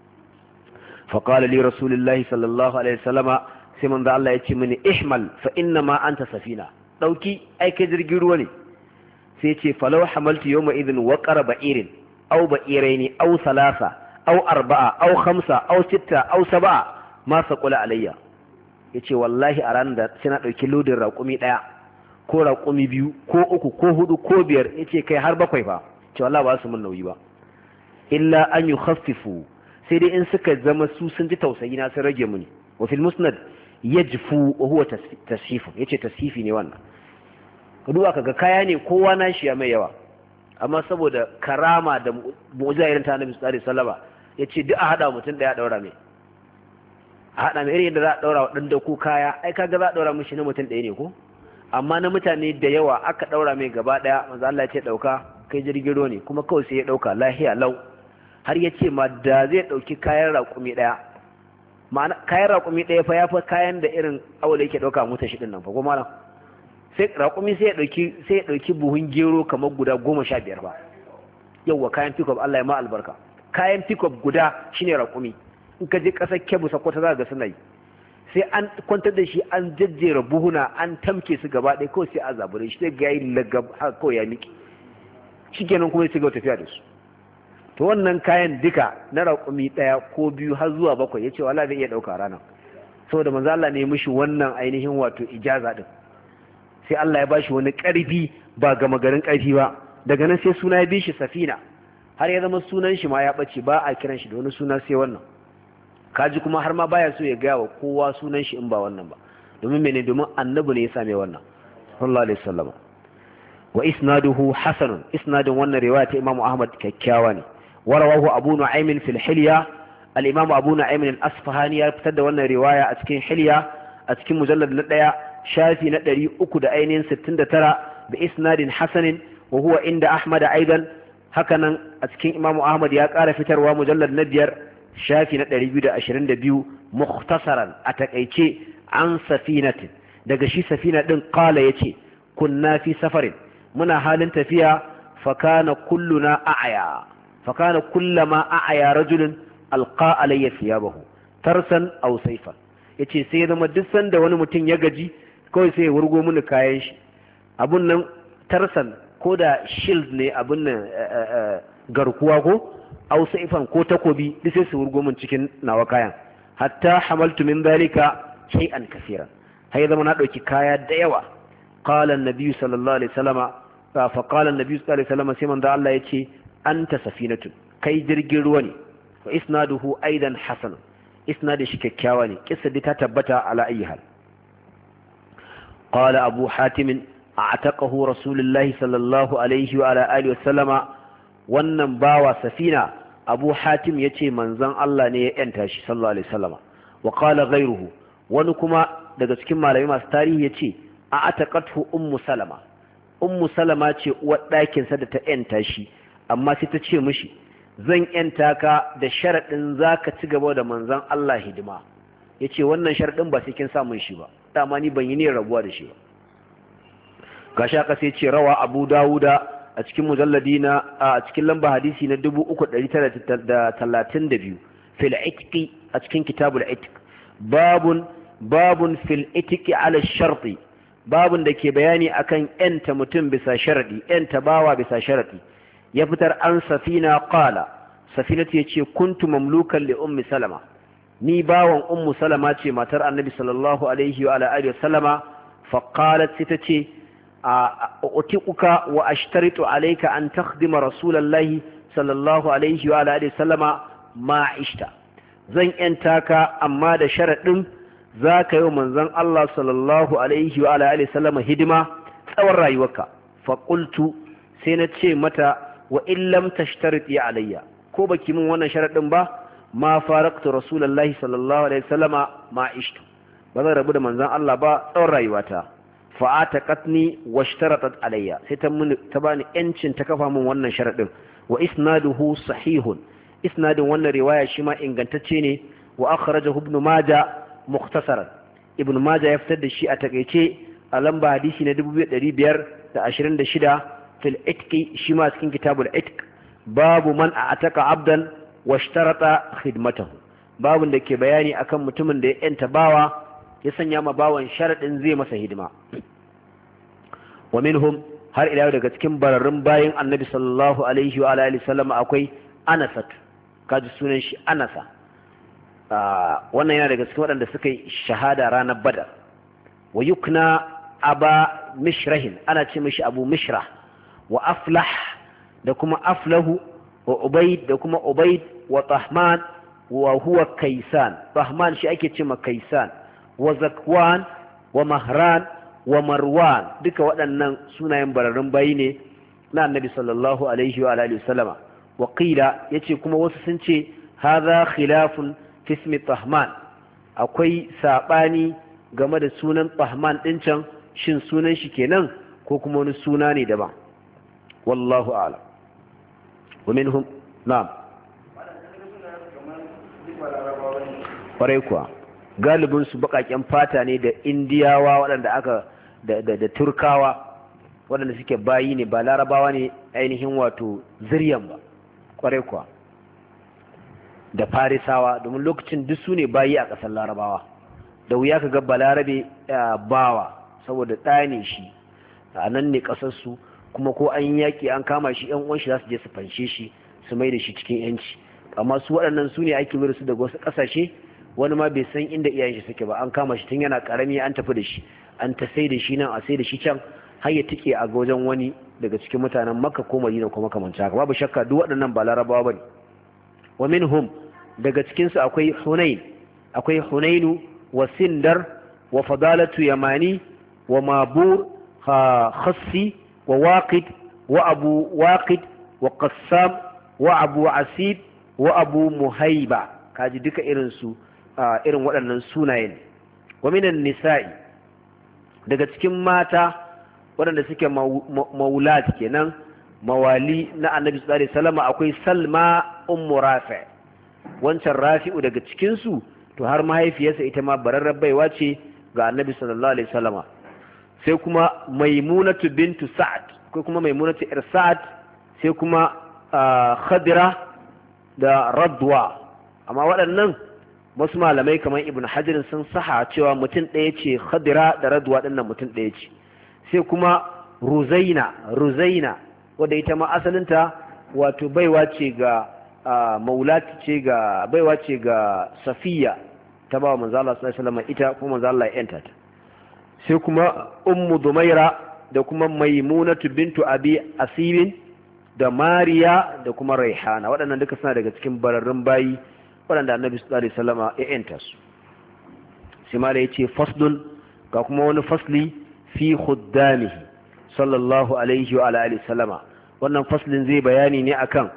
A: faqala li rasulillahi sallallahu alaihi wasallama sai manzo Allah ya ce mini ihmal fa inna ma anta safina dauki ai kai jirgin ruwa ne sai ce falau hamaltu yawma idhin waqara ba'irin aw ba'iraini aw thalatha aw arba'a aw khamsa aw sitta aw sab'a ma saqula alayya yace wallahi a ranar da sai na dauki lodin raƙumi daya ko raƙumi biyu ko uku ko hudu ko biyar yace kai har bakwai fa ce wallahi ba su mun nauyi ba illa an yukhaffifu sai dai in suka zama su sun ji tausayi na sun rage muni wa fil musnad yajfu wa huwa tashifu yace tashifi ne wannan duba kaga kaya ne kowa na shi ya mai yawa amma saboda karama da mu'jiza irin ta Annabi sallallahu alaihi wasallam yace duk a hada mutum daya daura mai a hada mai irin yadda za a daura wa dan dako kaya ai kaga za a daura mishi na mutum daya ne ko amma na mutane da yawa aka daura mai gaba daya manzo Allah ya ce dauka kai jirgin ruwa ne kuma kawai sai ya dauka lahiya lau har ya ce ma da zai dauki kayan raƙumi daya ma'ana kayan raƙumi daya fa ya fa kayan da irin awala yake dauka mota shi din nan fa ko malam sai raƙumi sai ya ɗauki sai ya ɗauki buhun gero kamar guda goma sha biyar ba yawwa kayan pickup Allah ya ma albarka kayan pickup guda shine raƙumi in ka je ƙasar Kebbi Sokoto za ka ga suna yi sai an kwantar da shi an jajjera buhuna an tamke su gaba ɗaya kawai sai a zabure shi sai ga yi lagab haka kawai ya miƙe shikenan kuma sai ga tafiya da su to wannan kayan duka na raƙumi ɗaya ko biyu har zuwa bakwai ya ce wala zai iya ɗauka ranar saboda manzo Allah ne mishi wannan ainihin wato ijaza din sai Allah ya bashi wani ƙarfi ba gama garin ƙarfi ba daga nan sai suna ya bi shi safina har ya zama sunan shi ma ya ɓace ba a kiran shi da wani suna sai wannan kaji kuma har ma baya so ya gaya wa kowa sunan shi in ba wannan ba domin mene domin annabi ne ya same wannan sallallahu alaihi wasallam wa isnaduhu hasanun isnadin wannan riwaya ta Imam Ahmad kyakkyawa ne warawahu Abu Nu'aym fil Hilya al-Imam Abu Nu'aym al-Asfahani ya fitar da wannan riwaya a cikin Hilya a cikin mujallad na ɗaya shafi na ɗari uku da ainihin sittin da tara da isnadin hasanin wa huwa inda Ahmad aidan hakanan a cikin Imam Ahmad ya ƙara fitarwa mujallad na biyar shafi na ɗari biyu da ashirin da biyu mukhtasaran a takaice an safinatin daga shi safina din qala yace kunna fi safarin muna halin tafiya fakana kulluna a'ya fakana kullama a'ya rajulun alqa alayya thiyabahu tarsan aw sayfan yace sai zama duk sanda wani mutum ya gaji kawai sai ya wurgo mini kayan shi abun nan tarsan ko da shield ne abun nan garkuwa ko aw sayfan ko takobi duk sai su wurgo min cikin nawa kayan hatta hamaltu min dalika shay'an kaseeran hay zama na dauki kaya da yawa qala an-nabi sallallahu alaihi wasallama fa qala an-nabi sallallahu alaihi wasallama sai manzo Allah yace anta safinatu kai jirgin ruwa ne wa isnaduhu aidan hasan isnadi shi kyakkyawa ne kissa ta tabbata ala ayi hal qala abu hatim a'taqahu rasulullahi sallallahu alaihi wa ala alihi wasallama wannan bawa safina Abu Hatim yace manzon Allah ne ya yanta shi sallallahu alaihi wasallama wa qala ghayruhu wani kuma daga cikin malamai masu tarihi yace a ataqathu ummu salama ummu salama ce uwar ɗakin sa da ta yanta shi amma sai ta ce mishi zan yanta ka da sharadin zaka ci gaba da manzon Allah hidima yace wannan sharadin ba sai kin sa mun shi ba dama ni ban yi ne rabuwa da shi ba gashi aka sai ce rawa Abu Dawuda a cikin mujalladi na a cikin lamba hadisi na dubu uku ɗari tara da talatin da biyu fil itqi a cikin kitabul itq babun babun fil itqi ala sharti babun da ke bayani akan yanta mutum bisa sharadi yanta bawa bisa sharadi ya fitar an safina qala safinatu yace kuntu mamlukan li ummi salama ni bawan ummu salama ce matar annabi sallallahu alaihi wa ala alihi wa sallama fa qalat sitace أتقك وأشترط عليك أن تخدم رسول الله صلى الله عليه وآله وسلم ما عشت زن أنتاك أما دا شرط ذاك يوم زن الله صلى الله عليه وآله وسلم هدمة أو الرأيوك فقلت سينتشي متى وإن لم تشترطي علي كوبك من وانا شرط با ما فارقت رسول الله صلى الله عليه وسلم ما عشت بذا ربنا من زن الله با أو الرأيوتا fa'ataqatni washtaratat alayya sai ta mun ta bani yancin ta kafa mun wannan sharadin wa isnaduhu sahihun isnadin wannan riwaya shi ma ingantacce ne wa akhrajahu ibn majah mukhtasaran ibn majah ya fitar da shi a takeice a lamba hadisi na dubu biyar da ashirin da shida fil itqi shi ma cikin kitabul itq babu man a'taka abdan washtarata khidmatahu babun da ke bayani akan mutumin da ya yanta bawa ya sanya ma bawan sharadin zai masa hidima wa minhum har ila daga cikin bararrun bayin annabi sallallahu alaihi wa alihi sallam akwai anasat kaji sunan shi anasa wannan yana daga cikin waɗanda suka yi shahada ranar badar wa yukna aba mishrahin ana ce mishi abu mishrah wa aflah da kuma aflahu wa ubayd da kuma ubayd wa tahman wa huwa kaisan tahman shi ake ce ma kaisan wa zakwan wa mahran wa marwan duka waɗannan sunayen bararrun bayi ne na annabi sallallahu alaihi wa alihi wasallama wa qila yace kuma wasu sun ce hadha khilafun fi ismi tahman akwai sabani game da sunan tahman din can shin sunan shi kenan ko kuma wani suna ne daban wallahu a'lam wa minhum na'am kwarai kuwa galibin su bakaken fata ne da indiyawa waɗanda aka da, da, da turkawa waɗanda suke bayi ne ba larabawa ne ainihin wato ziryan ba kwarai kuwa da farisawa domin lokacin duk su ne bayi a ƙasar larabawa da wuya ka ga balarabe bawa saboda ɗaya ne shi a nan ne ƙasarsu kuma ko an yaƙi an kama shi yan uwan shi za su je su fanshe shi su mai da shi cikin yanci amma su waɗannan su ne ake wuri su daga wasu ƙasashe wani ma bai san inda iyayen shi suke ba an kama shi tun yana karami an tafi da shi an ta sai da shi nan a sai da shi can har ya tike a wajen wani daga cikin mutanen Makka ko Madina ko makamanci haka babu shakka duk waɗannan ba larabawa bane wa minhum daga cikin su akwai Hunain akwai Hunainu wa Sindar wa Fadalatu Yamani wa Mabur Khassi wa Waqid wa Abu Waqid wa Qassam wa Abu Asib wa Abu Muhaiba kaji duka irin su irin waɗannan sunayen wa minan nisa'i daga cikin mata waɗanda suke maulat kenan mawali na annabi sallallahu alaihi wasallam akwai Salma ummu Rafi wancan Rafi'u daga cikin su to har mahaifiyarsa ita ma bararrar baiwa ce ga annabi sallallahu alaihi wasallam sai kuma Maimunatu bintu Sa'ad ko kuma Maimunatu ir Sa'ad sai kuma Khadira da Radwa amma waɗannan wasu malamai kamar Ibn Hajar sun saha cewa mutum ɗaya ce Khadira da Radwa ɗinnan mutum ɗaya ce sai kuma Ruzaina Ruzaina wadda ita ma asalinta wato baiwa ce ga maulati ce ga baiwa ce ga Safiya ta ba manzo Allah sallallahu alaihi wasallam ita kuma manzo Allah ya yanta ta sai kuma Ummu Dumaira da kuma Maimunatu bintu Abi Asibin da Mariya da kuma Raihana waɗannan duka suna daga cikin bararrun bayi waɗanda annabi sallallahu alaihi wasallam ya yanta su sai ma da yace faslun ga kuma wani fasli fi khuddamihi sallallahu alaihi wa alihi wasallama wannan faslin zai bayani ne akan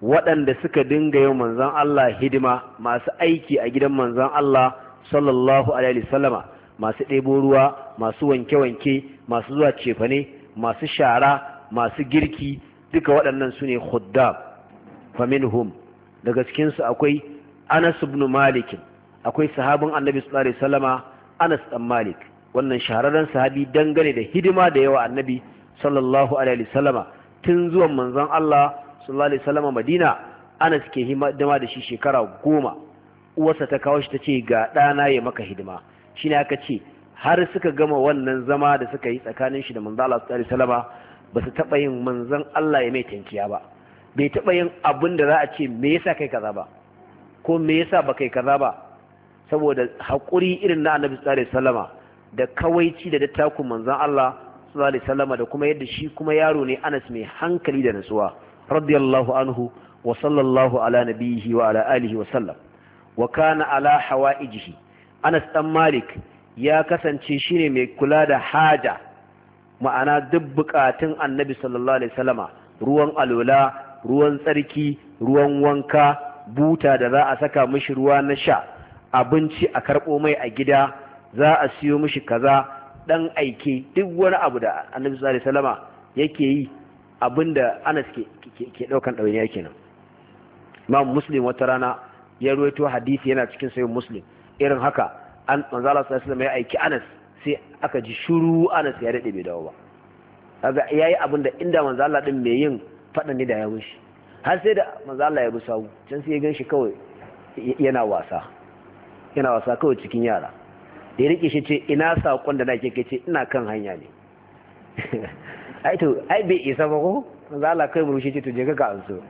A: waɗanda suka dinga yau manzon Allah hidima, masu aiki a gidan manzon Allah sallallahu alaihi wasallama, masu ɗebo ruwa, masu wanke-wanke, masu zuwa cefane, masu shara, masu girki, duka waɗannan su ne khuddam. faminhum daga cikinsu akwai Anas ibn Malik, akwai sahabin Annabi sallallahu alaihi wasallama Anas dan Malik, wannan shahararren sahabi dangane da hidima da yawa Annabi sallallahu alaihi wasallama tun zuwan manzon Allah sallallahu alaihi wasallama Madina. Anas ke hidima da shi shekara goma. Uwarsa ta kawo shi ta ce ga ɗana ya maka hidima. Shine aka ce har suka gama wannan zama da suka yi tsakanin shi da manzon Allah sallallahu alaihi wasallama ba su taɓa yin manzon Allah ya mai tankiya ba, bai taɓa yin abin da za a ce me yasa kai kaza ba ko me yasa ba kai kaza ba, saboda haƙuri irin na Annabi sallallahu alaihi wasallama da kawaici da dattakun manzon Allah sallallahu alaihi wasallama da kuma yadda shi kuma yaro ne Anas mai hankali da nutsuwa radiyallahu anhu wa sallallahu ala nabiyhi wa ala alihi wa sallam. Wa kana ala hawaijihi, Anas dan Malik ya kasance shine mai kula da haja, ma'ana duk bukatun Annabi sallallahu alaihi wasallama, ruwan alola, ruwan tsarki, ruwan wanka, buta da za a saka mishi ruwa na sha, abinci a karɓo mai a gida, za a siyo mishi kaza, dan aike, duk wani abu da Annabi sallallahu alaihi wasallama yake yi, abinda Anas ke ke daukan ɗawainiya kenan. Imam Muslim wata rana ya ruwaito hadisi yana cikin sahih Muslim irin haka, an manzo Allah sallallahu alaihi wasallam ya aiki Anas, sai aka ji shuru Anas ya dade bai dawo ba. Kaga yayi abinda inda manzo Allah din mai yin fadan ne da ya wuce, har sai da manzo Allah ya bi sawu can sai ya ganshi kawai yana wasa yana wasa kawai cikin yara, da ya rike shi ce ina sakon da nake kai ce ina kan hanya ne. ai to ai bai isa ba ko manzo Allah kai murushi ce to je ka ka anso.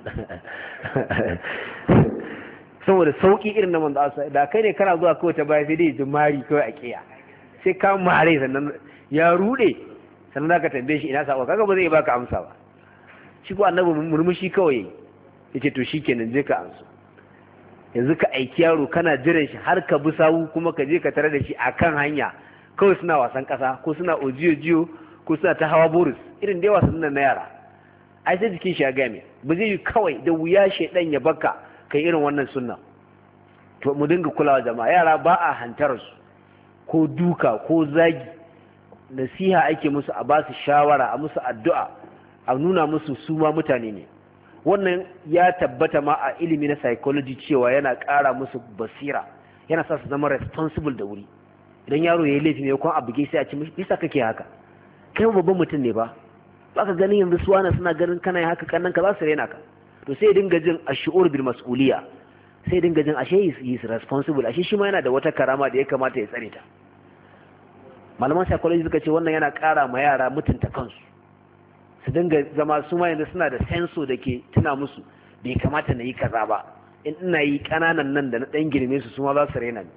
A: Saboda sauki irin na manzo Allah, da kai ne kana zuwa kawai ta baya sai dai jumari kawai a kiya, sai ka mare sannan ya rude sannan zaka tambaye shi ina sako, kaga ba zai baka amsa ba. Shi ko annabi murmushi kawai yace to shikenan je ka anso. Yanzu ka aiki yaro kana jiran shi har ka bi sawu kuma ka je ka tare da shi akan hanya kawai suna wasan kasa ko suna ojiyo jiyo ko suna ta hawa boris irin dai wasan nan na yara, ai sai jikin shi ya game, ba zai yi kawai da wuya shedan ya baka kai irin wannan sunna. To mu dinga kulawa jama'a, yara ba a hantar su ko duka ko zagi, nasiha ake musu, a ba su shawara, a musu addu'a, a nuna musu su ma mutane ne. Wannan ya tabbata ma a ilimi na psychology cewa yana ƙara musu basira, yana sa su zama responsible da wuri. Idan yaro ya yi laifi mai kwan abu sai a ci mishi bisa kake haka, kai babban mutum ne ba ba ka ganin yanzu suwana suna ganin kana yi haka kannan ka za su rena ka. To sai dinga jin ashu'ur bil mas'uliyya, sai dinga jin ashe he is responsible, ashe shi ma yana da wata karama da ya kamata ya tsare ta. Malaman psychology suka ce wannan yana ƙara ma yara mutunta kansu, su dinga zama su ma yanzu suna da senso da ke tuna musu bai kamata na yi kaza ba, in ina yi ƙananan nan da na ɗan girme su su ma za su rena ni.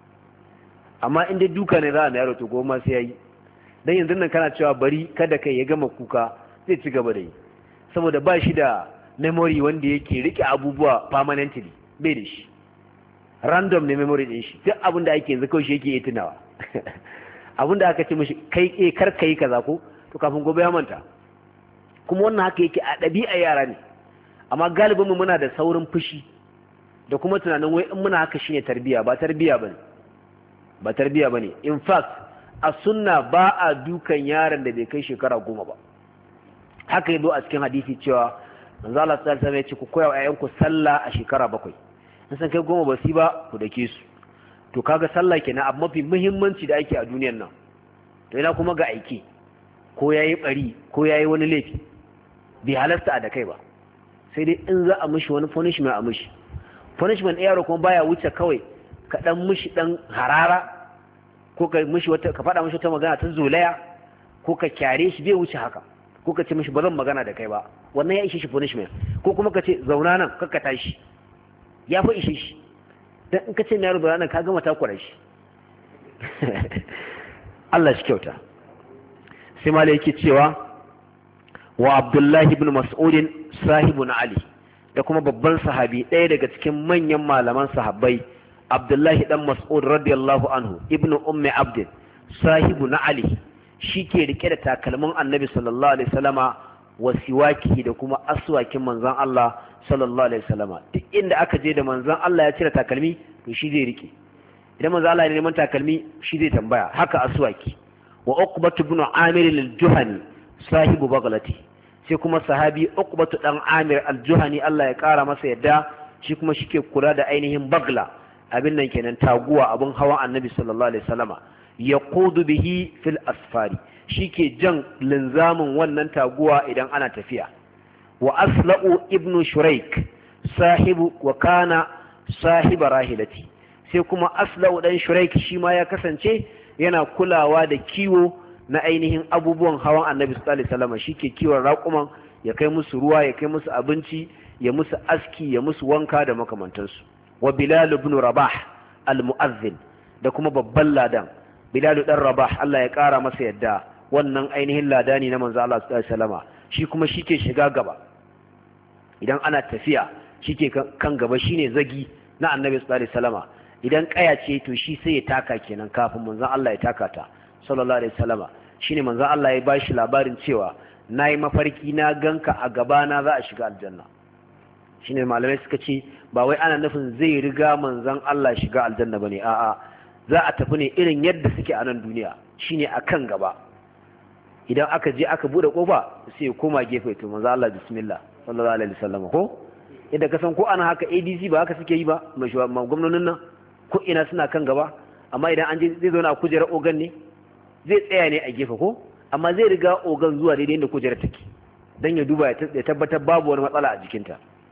A: Amma in dai duka ne za a na yaro to goma sai ya yi, dan yanzu nan kana cewa bari kada kai ya gama kuka zai ci gaba da yi, saboda ba shi da memory wanda yake rike abubuwa permanently, bai da shi, random ne memory din shi, duk abin da ake yanzu kawai shi yake yi tunawa. Abin da aka ce mishi kai eh kar kai kaza ko to kafin gobe ya manta. Kuma wannan haka yake a ɗabi'a yara ne, amma galibinmu muna da saurin fushi da kuma tunanin wai in muna haka shine tarbiya. Ba tarbiya bane, ba tarbiya bane. In fact a sunna ba a dukan yaron da bai kai shekara goma ba. Haka yazo a cikin hadisi cewa manzo Allah sallallahu alaihi wasallam ya ce ku koya wa ƴaƴanku sallah a shekara bakwai, in san kai goma ba su ba ku dake su. To kaga sallah kenan abu mafi muhimmanci da ake a duniyar nan. To ina kuma ga aiki ko yayi bari ko yayi wani laifi, bai halasta a da kai ba, sai dai in za a mishi wani punishment a mishi. Punishment yaro kuma baya wuce kawai ka dan mishi dan harara ko ka mishi wata ka faɗa mishi wata magana ta zolaya ko ka kyare shi, bai wuce haka, ko ka ce mishi ba zan magana da kai ba, wannan ya ishe shi punishment. Ko kuma ka ce zauna nan kakka tashi, ya fa ishe shi. Dan in ka ce na yaro zauna nan ka gama takura shi. Allah shi kyauta. Sai malai yake cewa wa Abdullahi ibn Mas'udin sahibun Ali, da kuma babban sahabi ɗaya daga cikin manyan malaman sahabbai Abdullahi dan Mas'ud radiyallahu anhu ibn Ummi Abd sahibu na Ali, shi ke rike da takalmin Annabi sallallahu alaihi wasallama wa siwaki da kuma aswakin manzon Allah sallallahu alaihi wasallama duk inda aka je da manzon Allah ya cire takalmi to shi zai rike idan manzon Allah ya neman takalmi shi zai tambaya haka aswaki wa uqbatu ibn amir al-juhani sahibu baglati sai kuma sahabi uqbatu dan amir al-juhani Allah ya kara masa yadda shi kuma shike kula da ainihin bagla abin nan kenan taguwa abun hawan annabi sallallahu alaihi wasallama yaqudu bihi fil asfari shike jan linzamin wannan taguwa idan ana tafiya wa asla'u ibnu shuraik sahibu wa kana sahiba rahilati sai kuma asla'u dan shuraik shi ma ya kasance yana kulawa da kiwo na ainihin abubuwan hawan annabi sallallahu alaihi wasallam shike kiwon raƙuman ya kai musu ruwa ya kai musu abinci ya musu aski ya musu wanka da makamantansu wa bilal ibn rabah al-mu'adhdhin da kuma babban ladan bilal dan rabah Allah ya kara masa yadda wannan ainihin ladani na manzo Allah sallallahu alaihi wasallam shi kuma shike shiga gaba idan ana tafiya shike kan gaba shine zagi na annabi sallallahu alaihi wasallam idan kaya ce to shi sai ya taka kenan kafin manzon Allah ya taka ta sallallahu alaihi wasallam shine manzon Allah ya bashi labarin cewa nayi mafarki na ganka a gaba na za a shiga aljanna shine malamai suka ce ba wai ana nufin zai riga manzon Allah shiga aljanna bane a'a za a tafi ne irin yadda suke a nan duniya shine akan gaba idan aka je aka bude kofa sai ya koma gefe to manzon Allah bismillah sallallahu alaihi wasallam ko idan ka san ko ana haka A D C ba haka suke yi ba mai gwamnonin nan ko ina suna kan gaba amma idan an je zai zo na kujerar ogan ne zai tsaya ne a gefe ko amma zai riga ogan zuwa daidai inda kujerar take dan ya duba ya tabbatar babu wani matsala a jikinta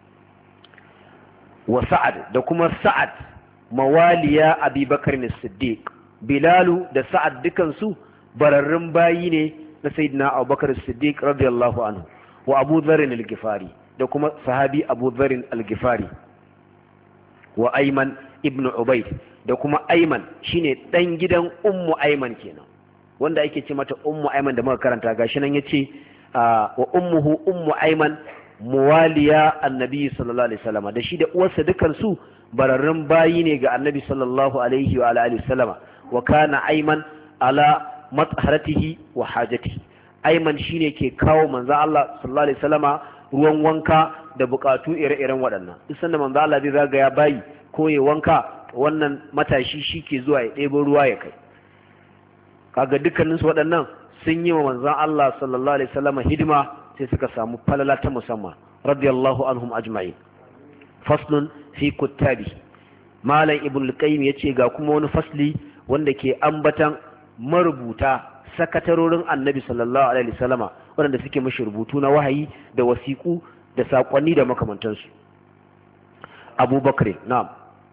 A: wa sa'ad da kuma sa'ad mawaliya abubakar ne siddiq bilalu da sa'ad dukansu bararrun bayi ne na sayyidina abubakar siddiq radiyallahu anhu wa abu dharr al-ghifari da kuma sahabi abu dharr al-ghifari wa ayman ibn ubayd da kuma ayman shine dan gidan ummu ayman kenan wanda ake ce mata ummu ayman da muka karanta gashi nan yace wa ummuhu ummu ayman muwaliya annabi sallallahu alaihi wasallam da shi da uwarsa dukan su bararrun bayi ne ga annabi sallallahu alaihi wa alihi wasallam wa kana ayman ala matharatihi wa hajatihi ayman shine ke kawo manzo Allah sallallahu alaihi wasallama ruwan wanka da bukatu ire-iren waɗannan duk sanda manzo Allah zai zagaya bayi ko ya wanka wannan matashi shike zuwa ya ɗebo ruwa ya kai kaga dukkanin su waɗannan sun yi wa manzon Allah sallallahu alaihi wasallama hidima sai suka samu falala ta musamman radiyallahu anhum ajma'in faslun fi kuttabi malam ibn al-qayyim yace ga kuma wani fasli wanda ke ambatan marubuta sakatarorin annabi sallallahu alaihi wasallama wanda suke mishi rubutu na wahayi da wasiku da sakonni da makamantansu abubakar na'am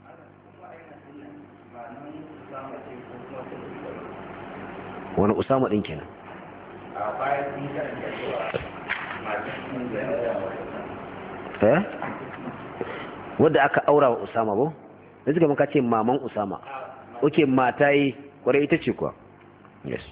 A: wani usama din kenan eh wadda aka aura wa Usama ba da suka maka ce maman Usama oke mata yi kwarai ita ce kuwa yes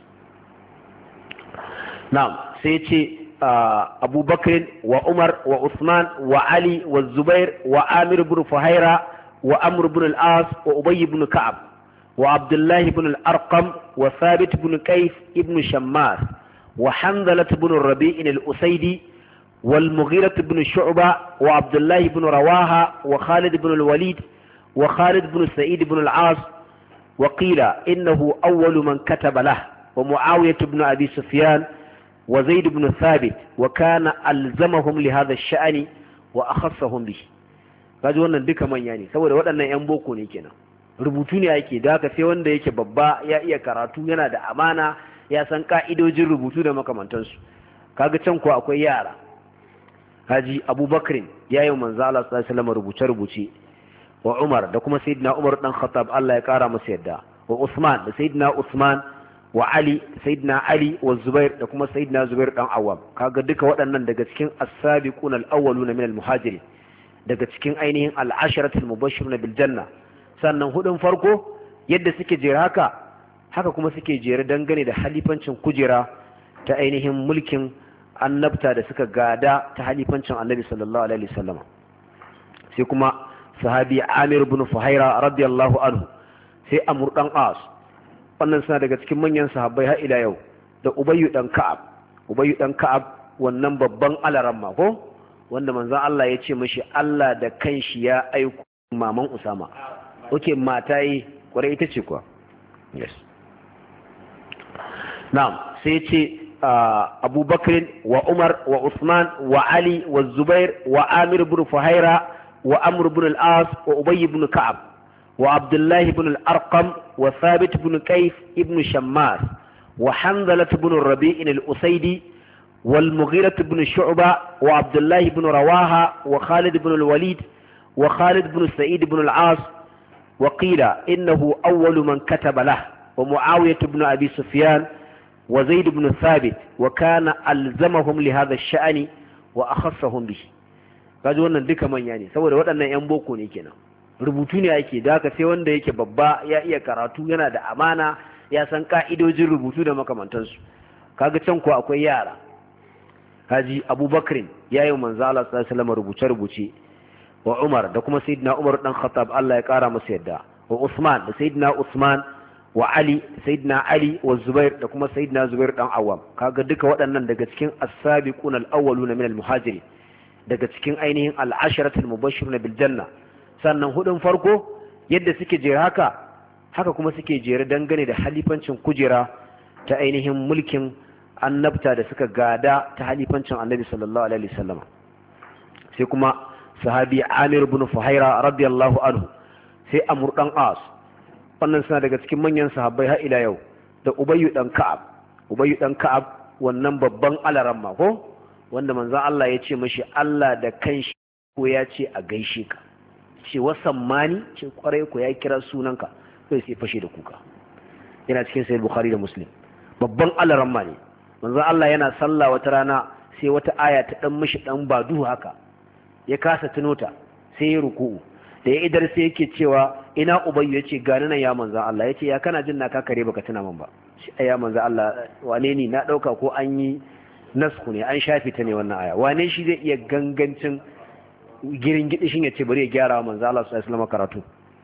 A: na'am sai ce Abubakar wa Umar wa Usman wa Ali wa Zubair wa Amir ibn Fuhaira wa Amr ibn al-As wa Ubay ibn Ka'ab wa Abdullah ibn al-Arqam wa Thabit ibn Qais ibn Shammar wa Hanzala ibn Rabi' al-Usaydi والمغيرة بن شعبة وعبد الله بن رواحة وخالد بن الوليد وخالد بن سعيد بن العاص وقيل إنه أول من كتب له ومعاوية بن أبي سفيان وزيد بن ثابت وكان ألزمهم لهذا الشأن وأخصهم به kaji wannan duka manya ne saboda waɗannan 'yan boko ne kenan rubutu ne yake da haka sai wanda yake babba ya iya karatu yana da amana ya san ka'idojin rubutu da makamantansu kaga can ko akwai yara haji abubakar ya yi manzo Allah sallallahu alaihi wasallam rubuce-rubuce wa Umar da kuma sayyidina Umar dan Khattab Allah ya kara masa yadda wa Usman da sayyidina Usman wa Ali da sayyidina Ali wa Zubair da kuma sayyidina Zubair dan Awwam kaga duka waɗannan daga cikin as-sabiquna al-awwaluna min al-muhajirin daga cikin ainihin al-asharatul mubashshiruna bil janna sannan hudun farko yadda suke jera haka haka kuma suke jera dangane da halifancin kujera ta ainihin mulkin annabta da suka gada ta halifancin annabi sallallahu alaihi wasallam sai kuma sahabi Amir ibn Fuhaira radiyallahu anhu sai Amr dan As wannan suna daga cikin manyan sahabbai har ila yau da Ubayy dan Ka'ab Ubayy dan Ka'ab wannan babban alaramma ko wanda manzon Allah ya ce mishi Allah da kanshi ya aiko maman Usama okay mata yi kwarai ita ce kuwa yes na'am sai ya ce Abu Bakr wa Umar wa Uthman wa Ali wa Zubair wa Amir ibn Fuhaira wa Amr ibn al-As wa Ubay ibn Ka'ab wa Abdullah ibn al-Arqam wa Thabit ibn Qais ibn Shammas wa Hanzala ibn Rabi' al-Usaydi والمغيرة بن شعبة وعبد الله بن رواحة وخالد بن الوليد وخالد بن سعيد بن العاص وقيل إنه أول من كتب له ومعاوية بن أبي سفيان وزيد بن ثابت وكان ألزمهم لهذا الشأن وأخصهم به kaji wannan duka manya ne saboda waɗannan ƴan boko ne kenan rubutu ne yake da haka sai wanda yake babba ya iya karatu yana da amana ya san ka'idojin rubutu da makamantansu kaga can ko akwai yara haji abubakar ya yi manzo Allah sallallahu alaihi wasallam rubuce-rubuce wa Umar da kuma sayyidina Umar dan Khattab Allah ya kara masa yadda wa Usman da sayyidina Usman wa Ali da sayyidina Ali wa Zubair da kuma sayyidina Zubair dan Awwam kaga duka waɗannan daga cikin as-sabiqun al-awwaluna min al-muhajirin daga cikin ainihin al-asharatul mubashshirun bil janna sannan hudun farko yadda suke jere haka haka kuma suke jere dangane da halifancin kujera ta ainihin mulkin annabta da suka gada ta halifancin annabi sallallahu alaihi wasallam sai kuma sahabi Amir ibn Fuhaira radiyallahu anhu sai Amr dan As wannan suna daga cikin manyan sahabbai har ila yau da Ubayy dan Ka'ab Ubayy dan Ka'ab wannan babban alaramma ko wanda manzon Allah ya ce mishi Allah da kanshi ko ya ce a gaishe ka ce wasammani ce kwarai ko ya kira sunanka sai sai fashe da kuka yana cikin sahih Bukhari da Muslim babban alaramma ne manzo Allah yana sallah wata rana sai wata aya ta dan mishi dan badu haka ya kasa tunota sai ya ruku'u da ya idar sai yake cewa ina ubayyu yace gani nan ya manzo Allah yace ya kana jin na ka kare baka tuna man ba shi ya manzo Allah wane ni na dauka ko an yi nasku ne an shafi ta ne wannan aya wane shi zai iya gangancin girin gidishin yace bari ya gyara manzo Allah sallallahu alaihi wasallam karatu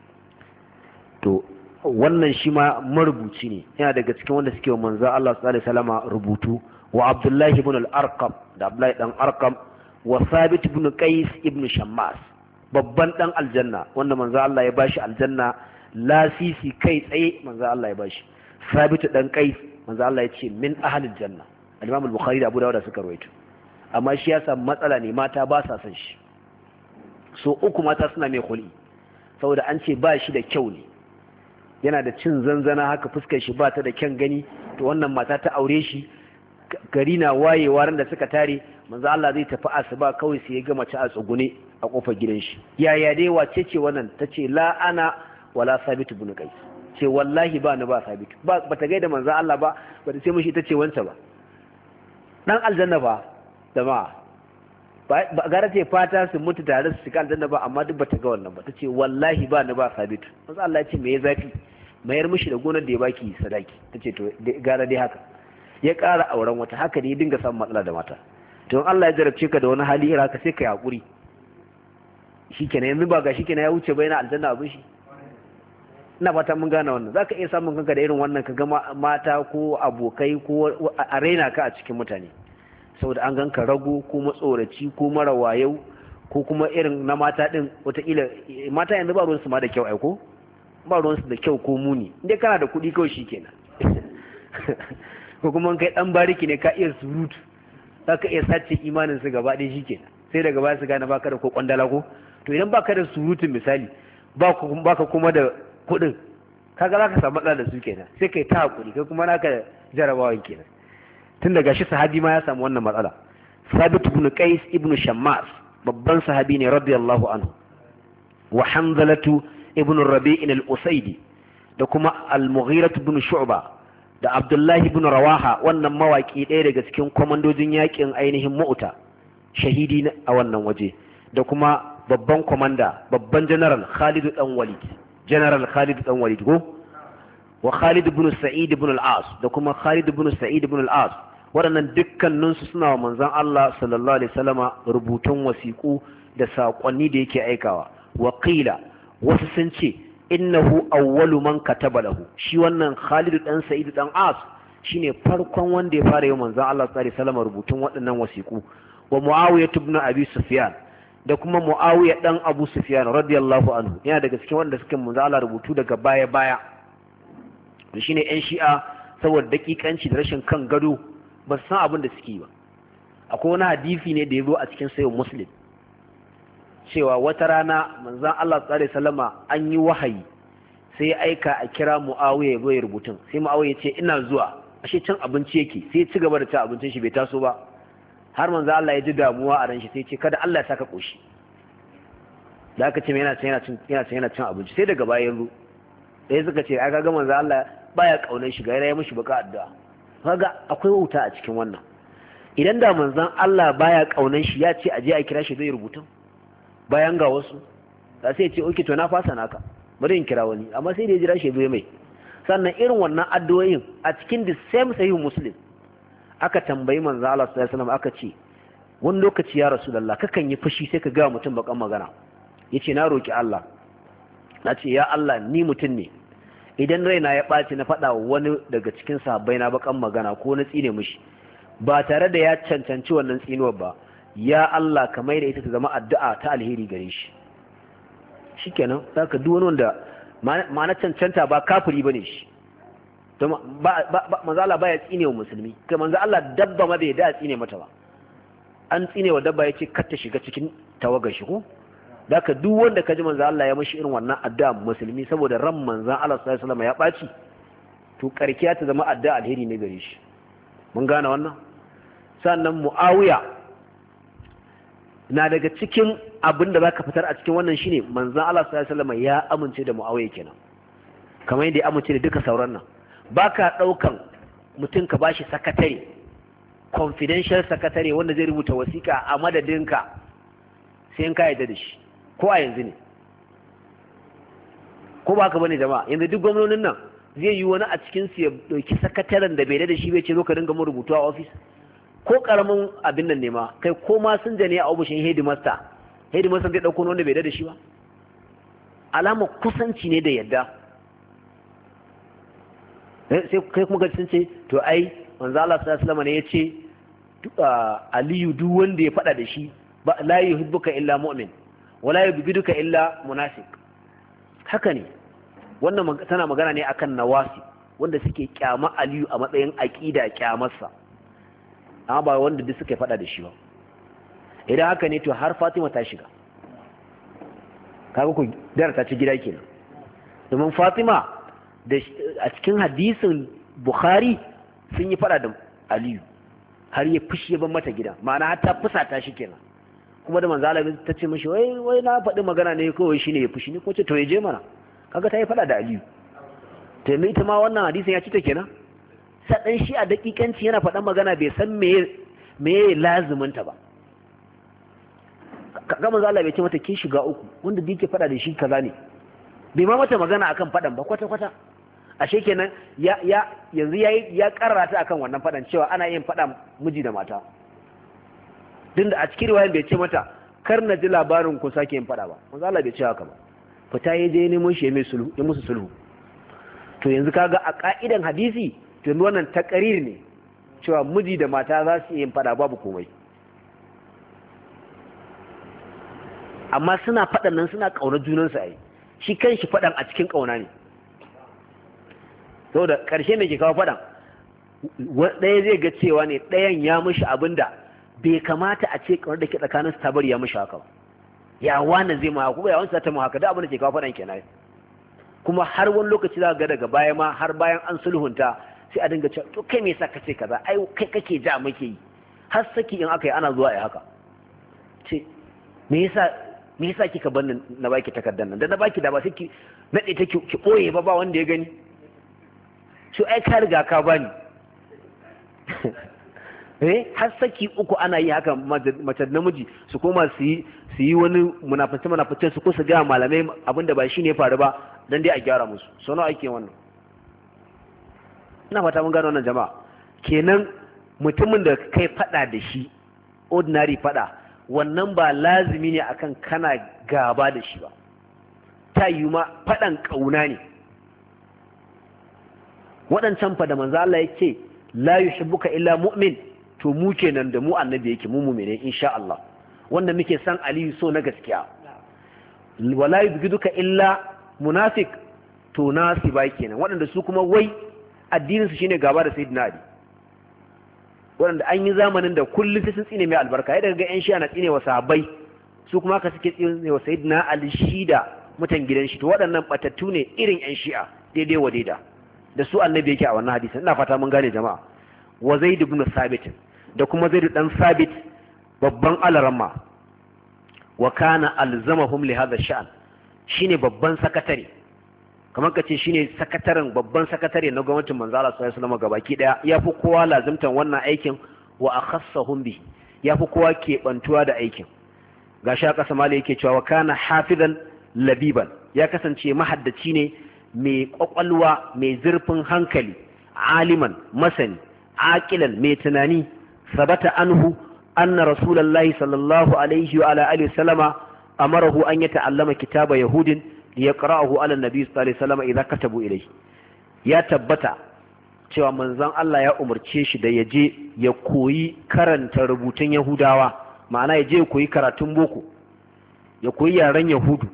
A: to wannan shi ma marubuci ne yana daga cikin wanda suke wa manzo Allah sallallahu alaihi wasallam rubutu wa Abdullah ibn al-Arqam da Abdullah dan Arqam wa Thabit ibn Qais ibn Shammas babban dan aljanna wanda manzo Allah ya bashi aljanna lasisi kai tsaye manzo Allah ya bashi Thabit dan Qais manzo Allah ya ce min ahli aljanna al-Imam al-Bukhari da Abu Dawud suka rawaito amma shi ya samu matsala ne mata ba sa son shi so uku mata suna mai khuli saboda an ce ba shi da kyau ne yana da cin zanzana haka fuskar shi ba ta da kyan gani to wannan mata ta aure shi gari na wayewa ran da suka tare manzo Allah zai tafi asuba kawai sai ya ga mace a tsugune a kofar gidan shi yaya dai wace ce wannan tace la ana wala Sabit ibn Qais ce wallahi ba ni ba Sabit ba bata gaida manzo Allah ba bata ce mishi tace wanta ba dan aljanna ba jama'a ba gara ce fata su mutu tare su shiga aljanna ba amma duk bata ga wannan ba tace wallahi ba ni ba Sabit manzo Allah ya ce me ya zafi mayar mishi da gonar da ya baki sadaki tace to gara dai haka ya ƙara auren wata haka ne ya dinga samun matsala da mata to Allah ya jarabce ka da wani hali irin haka sai ka hakuri shikenan yanzu ba ga shikenan ya wuce ba yana aljanna abin shi ina fata mun gane wannan zaka iya samun kanka da irin wannan ka ga mata ko abokai ko a raina ka a cikin mutane saboda an ganka rago ko matsoraci ko mara wayau ko kuma irin na mata din wataƙila mata yanzu ba ruwansu ma da kyau aiko ba ruwansu da kyau ko muni inda kana da kuɗi kawai shikenan ko kuma kai dan bariki ne ka iya surutu zaka iya sace imanin su gaba ɗaya shikenan sai daga baya su gane baka da ko kwandala ko to idan baka da surutun misali baka kuma da kuɗin kaga zaka samu matsala da su kenan sai kai ta hakuri kai kuma naka jarabawan kenan tun daga shi sahabi ma ya samu wannan matsala Sabit ibn Qais ibn Shammas babban sahabi ne radiyallahu anhu wa Hanzalatu ibn Rabi' al-Usaydi da kuma al-Mughira ibn Shu'ba da Abdullahi ibn Rawaha wannan mawaki ɗaya daga cikin komandojin yakin ainihin Mu'ta shahidi a wannan waje da kuma babban komanda babban general Khalid dan Walid general Khalid dan Walid go wa Khalid ibn Sa'id ibn al-As da kuma Khalid ibn Sa'id ibn al-As waɗannan dukkanin su suna wa manzon Allah sallallahu alaihi wasallama rubutun wasiƙu da saƙonni da yake aikawa wa qila wasu sun ce innahu awwalu man kataba lahu shi wannan Khalid dan Sa'id dan As shine farkon wanda ya fara yi manzon Allah sallallahu alaihi wasallam rubutun waɗannan wasiku wa Muawiya ibn Abi Sufyan da kuma Muawiya dan Abu Sufyan radiyallahu anhu yana daga cikin wanda suka manzo Allah rubutu daga baya baya shine yan Shi'a saboda dakikanci da rashin kan gado ba san abin da suke ba. Akwai wani hadisi ne da ya zo a cikin sahih Muslim cewa wata rana manzon Allah sallallahu alaihi wasallama an yi wahayi sai ya aika a kira Muawiya ya zo ya rubutun sai Muawiya ya ce ina zuwa ashe can abinci yake sai ya ci gaba da cin abincin shi bai taso ba har manzo Allah ya ji damuwa a ran shi sai ya ce kada Allah ya saka koshi da aka ce yana cin yana cin yana cin yana cin abinci sai daga bayan ru sai suka ce ai kaga manzo Allah baya kaunar shi ga ya mishi baka addu'a kaga akwai wauta a cikin wannan idan da manzon Allah baya kaunar shi ya ce aje a kira shi zai rubuta bayan ga wasu da sai ya ce okay to na fasa naka bari in kira wani amma sai da ya jira shi zai mai sannan irin wannan addu'o'in a cikin the same sahih Muslim aka tambayi manzo Allah sallallahu alaihi wasallam aka ce wani lokaci ya rasulullah kakan yi fushi sai ka ga mutum bakan magana yace na roki Allah na ce ya Allah ni mutum ne idan raina ya ɓaci na faɗa wani daga cikin sahabbai na bakan magana ko na tsine mishi ba tare da ya cancanci wannan tsinuwar ba ya Allah ka mai da ita ta zama addu'a ta alheri gare shi shikenan zaka duk wani wanda ma'ana cancanta ba kafiri bane shi to ba manzo Allah baya tsine wa musulmi kai manzo Allah dabba ma bai da tsine mata ba an tsine wa dabba yace kar ta shiga cikin tawagar shi ko daka duk wanda kaji manzo Allah ya mashi irin wannan addu'a musulmi saboda ran manzo Allah sallallahu alaihi wasallam ya baci to karkiya ta zama addu'a alheri ne gare shi mun gane wannan sannan Muawiya na daga cikin abin da zaka fitar a cikin wannan shine manzo Allah sallallahu alaihi wasallam ya amince da Muawiya kenan kamar yadda ya amince da duka sauran nan baka daukan mutum ka bashi sakatare confidential sakatare wanda zai rubuta wasiƙa a madadinka sai in ka yarda da shi ko a yanzu ne ko ba ka bane jama'a yanzu duk gwamnonin nan zai yi wani a cikin su ya dauki sakataren da bai da shi bai ce zo ka dinga mun rubutu a office ko karamin abin nan ne ma kai ko ma sun jane a ofishin headmaster headmaster zai dauko wanda bai da shi ba alama kusanci ne da yadda sai kai kuma ga sun ce to ai manzo Allah sallallahu alaihi wasallam ne yace Aliyu duk wanda ya fada da shi ba la yuhibbuka illa mu'min wala yubghiduka illa munafiq haka ne wannan tana magana ne akan nawasi wanda suke kyama Aliyu a matsayin aqida kyamarsa amma ba wanda duk suka fada da shi ba idan haka ne to har Fatima ta shiga kaga ku dar ta ci gida kenan domin Fatima da a cikin hadisin Bukhari sun yi fada da Aliyu har ya fushi ya ban mata gida ma'ana har ta fusata shi kenan kuma da manzo Allah ta ce mishi wai wai na faɗi magana ne kawai shine ya fushi ne ko ce to ya je mana kaga ta yi fada da Aliyu to me ita ma wannan hadisin ya ci ta kenan sai dan shi a dakikanci yana faɗan magana bai san me me lazumin ta ba kaga manzo Allah bai ce mata kin shiga uku wanda da yake fada da shi kaza ne bai ma mata magana akan fadan ba kwata kwata ashe kenan ya ya yanzu yayi ya karrata akan wannan fadan cewa ana yin fada miji da mata dinda a cikin riwayan bai ce mata kar na ji labarin ku sake yin fada ba manzo Allah bai ce haka ba fita yaje je nemo shi mai sulhu ya musu sulhu to yanzu kaga a ka'idan hadisi to yanzu wannan taqrir ne cewa miji da mata za su yin fada babu komai amma suna fadan nan suna kauna junansu ai shi kanshi fadan a cikin kauna ne saboda ƙarshe ne ke kawo faɗan ɗaya zai ga cewa ne ɗayan ya mishi abin da bai kamata a ce kamar da ke tsakanin su tabari ya mishi haka ba ya wani zai ma kuma ya wani ta mu haka da abin da ke kawo faɗan kenan kuma har wani lokaci za ga daga baya ma har bayan an sulhunta sai a dinga cewa to kai me yasa kace kaza ai kai kake ja muke yi har saki in aka yi ana zuwa ai haka ce me yasa me yasa kika bar na baki takardar nan da na baki da ba sai ki nade ta ki boye ba ba wanda ya gani to ai ka riga ka bani eh har saki uku ana yi haka mace namiji su koma su yi su yi wani munafice munafice su ko su ga malamai abinda ba shine ya faru ba dan dai a gyara musu so nawa ake wannan ina fata mun gano wannan jama'a kenan mutumin da kai fada da shi ordinary fada wannan ba lazimi ne akan kana gaba da shi ba ta yi ma fadan kauna ne waɗancan fa da manzo Allah yake la yuhibbuka illa mu'min to mu kenan da mu annabi yake mu mu'mine insha Allah wanda muke san aliyu so na gaskiya wala yubghiduka illa munafiq to nasiba kenan waɗanda su kuma wai addinin su shine gaba da sayyidina ali waɗanda an yi zamanin da kullum sai sun tsine mai albarka yadda ga yan shi'a na tsine wa sahabbai su kuma ka suke tsine wa sayyidina ali shida mutan gidan shi to waɗannan batattu ne irin yan shi'a daidai wa daida da su annabi yake a wannan hadisin ina fata mun gane jama'a wa zaid ibn sabit da kuma zaid dan sabit babban alaramma wa kana alzamahum li hadha sha'an shine babban sakatare kamar kace shine sakataren babban sakatare na gwamnatin manzo Allah sallallahu alaihi wasallam gabaki daya yafi kowa lazimtan wannan aikin wa akhassahum bi yafi kowa ke bantuwa da aikin gashi aka samali yake cewa wa kana hafizan labiban ya kasance mahaddaci ne mai kwakwalwa mai zurfin hankali aliman masani aqilan mai tunani sabata anhu anna rasulullahi sallallahu alaihi wa ala alihi wasallama amarahu an yata'allama kitaba yahudin liyaqra'ahu ala nabi sallallahu alaihi wasallama idza katabu ilayhi ya tabbata cewa manzon Allah ya umarce shi da yaje ya koyi karanta rubutun yahudawa ma'ana yaje ya koyi karatun boko ya koyi yaren yahudu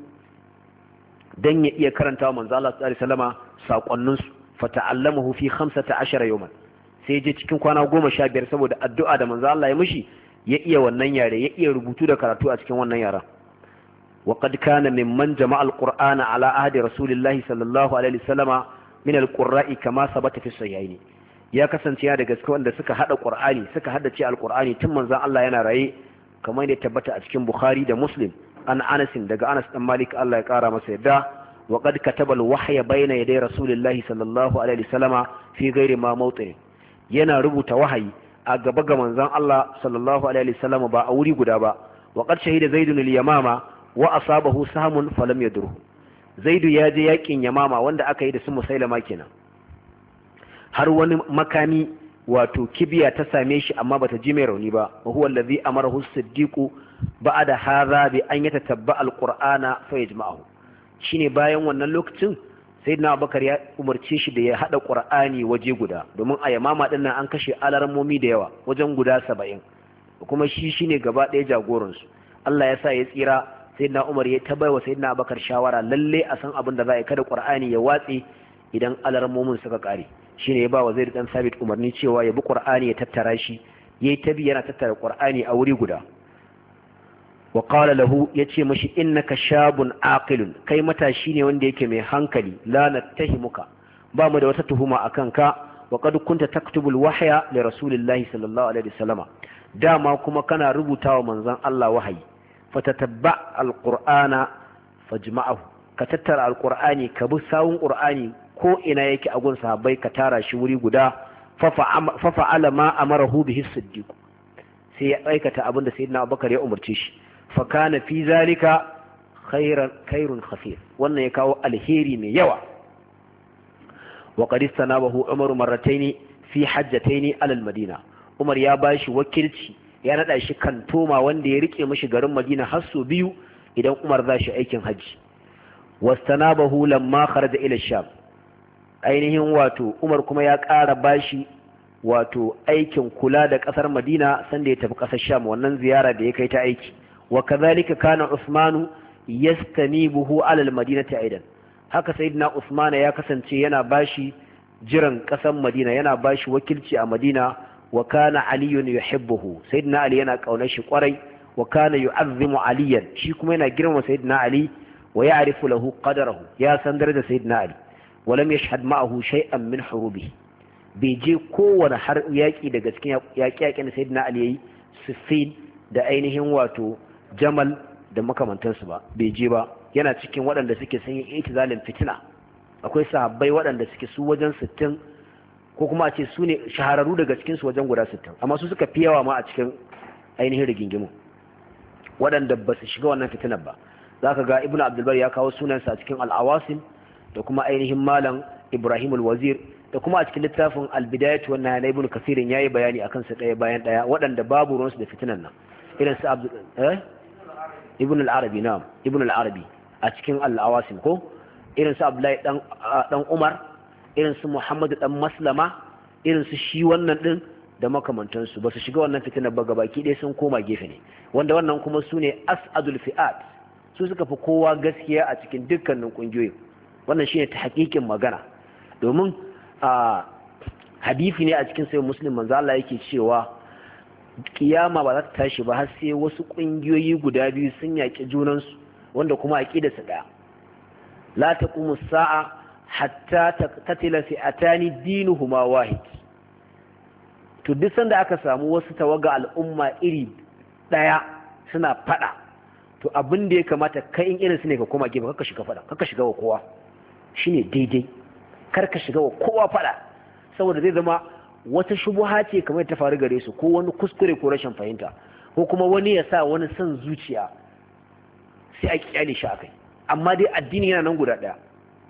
A: dan ya iya karantawa manzon Allah sallallahu alaihi wasallama sakonnin su fata'allamahu fi khamsata ashara yawman sai je cikin kwana goma sha biyar saboda addu'a da manzon Allah ya mishi ya iya wannan yare ya iya rubutu da karatu a cikin wannan yaren wa qad kana mimman jama'a alqur'ana ala ahdi rasulillahi sallallahu alaihi wasallama min alqurra'i kama sabata fi sahihaini ya kasance ya daga cikin wanda suka hada qur'ani suka haddace alqur'ani tun manzon Allah yana raye kamar da ya tabbata a cikin bukhari da muslim an anas daga anas dan malik Allah ya kara masa yadda wa qad kataba alwahya bayna yaday rasulillahi sallallahu alaihi wasallama fi ghairi ma mawtin yana rubuta wahayi a gaba ga manzon Allah sallallahu alaihi wasallam ba a wuri guda ba wa qad shahida zaidun al-yamama wa asabahu sahmun falam yadruhu zaidu ya je yakin yamama wanda aka yi da su musailama kenan har wani makami wato kibiya ta same shi amma bata ji mai rauni ba wa huwa allazi amarahu as-siddiq ba'da hadha bi an yatatabba al-qur'ana fa yajma'ahu shine bayan wannan lokacin sayyidina abubakar ya umarce shi da ya hada qur'ani waje guda domin a yamama din nan an kashe alarmomi da yawa wajen guda saba'in kuma shi shine gaba ɗaya jagoran su Allah ya sa ya tsira sayyidina umar ya tabaiwa sayyidina abubakar shawara lalle a san abin da za a kada qur'ani ya watse idan alarmomin suka kare shine ya ba wa zaid dan sabit umarni cewa ya bi qur'ani ya tattara shi yayi tabi yana tattara qur'ani a wuri guda wa qala lahu yace mashi innaka shabun aqilun kai matashi ne wanda yake mai hankali la nattahimuka ba mu da wata tuhuma akan ka wa qad kunta taktubul wahya li rasulillahi sallallahu alaihi wasallama dama kuma kana rubutawa manzon Allah wahayi fatatabba alqur'ana fajma'ahu ka tattara alqur'ani ka bi sawun qur'ani ko ina yake a gun sahabbai ka tara shi wuri guda fa fa'ala ma amarahu bihi as-siddiq sai ya aikata abin da sayyidina Abubakar ya umarce shi fa kana fi zalika khairan khairun khafif wannan ya kawo alheri mai yawa wa qad istanabahu Umar marrataini fi hajjataini ala al-Madina Umar ya bashi wakilci ya nada shi kantoma wanda ya rike mishi garin Madina har so biyu idan Umar za shi aikin haji wastanabahu lamma kharaja ila Sham ainihin wato Umar kuma ya ƙara bashi wato aikin kula da ƙasar Madina sanda ya tafi ƙasar Sham wannan ziyara da ya kai ta aiki wa kadhalika kana Usmanu yastanibuhu ala al-Madinati aidan haka sayyidina Usman ya kasance yana bashi jiran ƙasar Madina yana bashi wakilci a Madina wa kana Ali yuhibbuhu sayyidina Ali yana kaunar shi kwarai wa kana yu'azzimu Aliyan shi kuma yana girmama sayyidina Ali wa ya'rifu lahu qadarahu ya san darajar sayyidina Ali wa lam yashhad ma'ahu shay'an min hurubihi bai je kowane har yaƙi daga cikin yaƙi-yaƙin da sayyidina Ali yayi Siffin da ainihin wato Jamal da makamantansu ba bai je ba yana cikin waɗanda suke sanya itizalin fitina akwai sahabbai waɗanda suke su wajen sittin ko kuma a ce su ne shahararru daga cikin su wajen guda sittin amma su suka fi yawa ma a cikin ainihin rigingimu waɗanda ba su shiga wannan fitinar ba zaka ga Ibn Abdul Bar ya kawo sunansa a cikin Al-Awasim da kuma ainihin Malam Ibrahim al-Wazir da kuma a cikin littafin al-Bidayah wa an-Nihaya na Ibn Kathir yayi bayani akan su ɗaya bayan ɗaya waɗanda babu ruwansu da fitinan nan irin su Abdul eh Ibn al-Arabi na'am Ibn al-Arabi a cikin al-Awasim ko irin su Abdullahi dan dan Umar irin su Muhammad dan Maslama irin su shi wannan din da makamantansu ba su shiga wannan fitinar ba gabaki ɗaya sun koma gefe ne, wanda wannan kuma su ne as'adul fi'at, su suka fi kowa gaskiya a cikin dukkanin ƙungiyoyi. Wannan shine ta hakikin magana, domin a hadisi ne a cikin sayyid muslim manzo Allah yake cewa kiyama ba za ta tashi ba har sai wasu ƙungiyoyi guda biyu sun yaƙi junansu wanda kuma aqidarsu ɗaya. La taqumu sa'a hatta taqtatila fi'atani dinuhuma wahid. To duk sanda aka samu wasu tawaga al'umma iri daya suna fada, to abin da ya kamata kai in irin su ne ka koma gefe, kaka shiga fada, kaka shiga wa kowa, shine daidai, kar ka shiga wa kowa fada, saboda zai zama wata shubuha ce kamar ta faru gare su, ko wani kuskure ko rashin fahimta, ko kuma wani ya sa wani son zuciya sai a kyale shi akai, amma dai addini yana nan guda daya,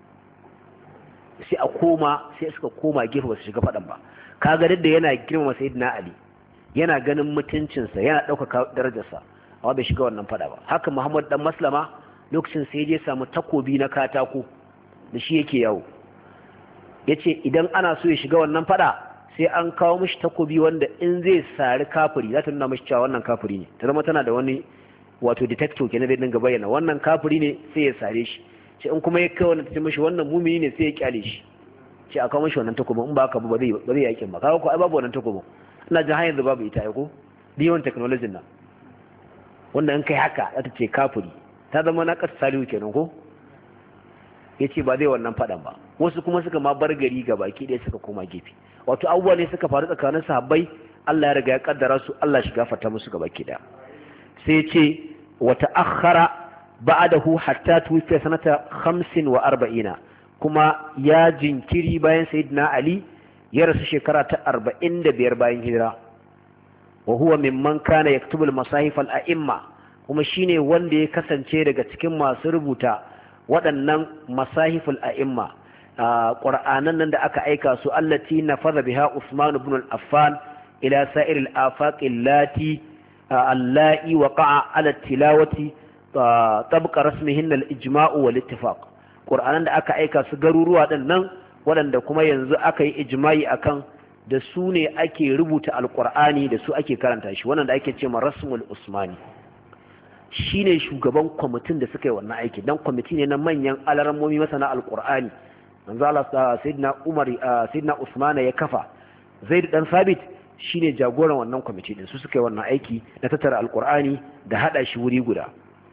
A: sai a koma sai suka koma gefe ba su shiga fadan ba. Kaga da yana girmama sayyidina Ali, yana ganin mutuncinsa, yana ɗaukaka darajarsa, amma bai shiga wannan fada ba. Haka Muhammad dan Maslama lokacin sai je samu takobi na katako da shi yake yawo, yace idan ana so ya shiga wannan fada sai an kawo mishi takobi wanda in zai sari kafiri za ta nuna mishi cewa wannan kafiri ne, ta zama tana da wani wato detector kenan da dinga bayyana wannan kafiri ne sai ya sare shi, ce in kuma ya kai wannan ta ce mishi wannan mumini ne sai ya kyale shi, ce a kawo mashi wannan takobin, in ba haka ba zai ba zai yakin ba. Kaga ko ai babu wannan takobin, ina jin har yanzu babu ita ai ko da yawan technology nan, wanda in kai haka za ta ce kafiri, ta zama na kasa salihu kenan ko. Yace ba zai wannan fadan ba. Wasu kuma suka ma bar gari ga baki ɗaya suka koma gefe. Wato abubuwa ne suka faru tsakanin sahabbai, Allah ya riga ya kaddara su, Allah shi gafarta musu ga baki ɗaya. Sai ya ce wa ta'akhkhara ba'dahu hatta tuwfiya sanata khamsin wa arba'ina, kuma ya jinkiri bayan sayyidina Ali ya rasu shekara ta arba'in da biyar bayan hijira. Wa huwa mimman kana yaktubu al-masahif al-a'imma, kuma shine wanda ya kasance daga cikin masu rubuta waɗannan masahif al-a'imma, qur'anan nan da aka aika su, allati nafadha biha Uthman ibn al-Affan ila sa'ir al-afaq allati allati waqa'a ala tilawati tabqa rasmihinna al-ijma'u wal-ittifaq. Qur'anan da aka aika su garuruwa din nan waɗanda kuma yanzu aka yi ijma'i akan da su ne ake rubuta alqur'ani, da su ake karanta shi, wannan da ake cewa rasmul usmani. Shine shugaban kwamitin da suka yi wannan aiki, dan kwamiti ne na manyan alarammomi masana alqur'ani. Manzo Allah sayyidina Umar sayyidina Usman ya kafa, Zaid dan Sabit shine jagoran wannan kwamiti din, su suka yi wannan aiki na tattara alqur'ani da hada shi wuri guda.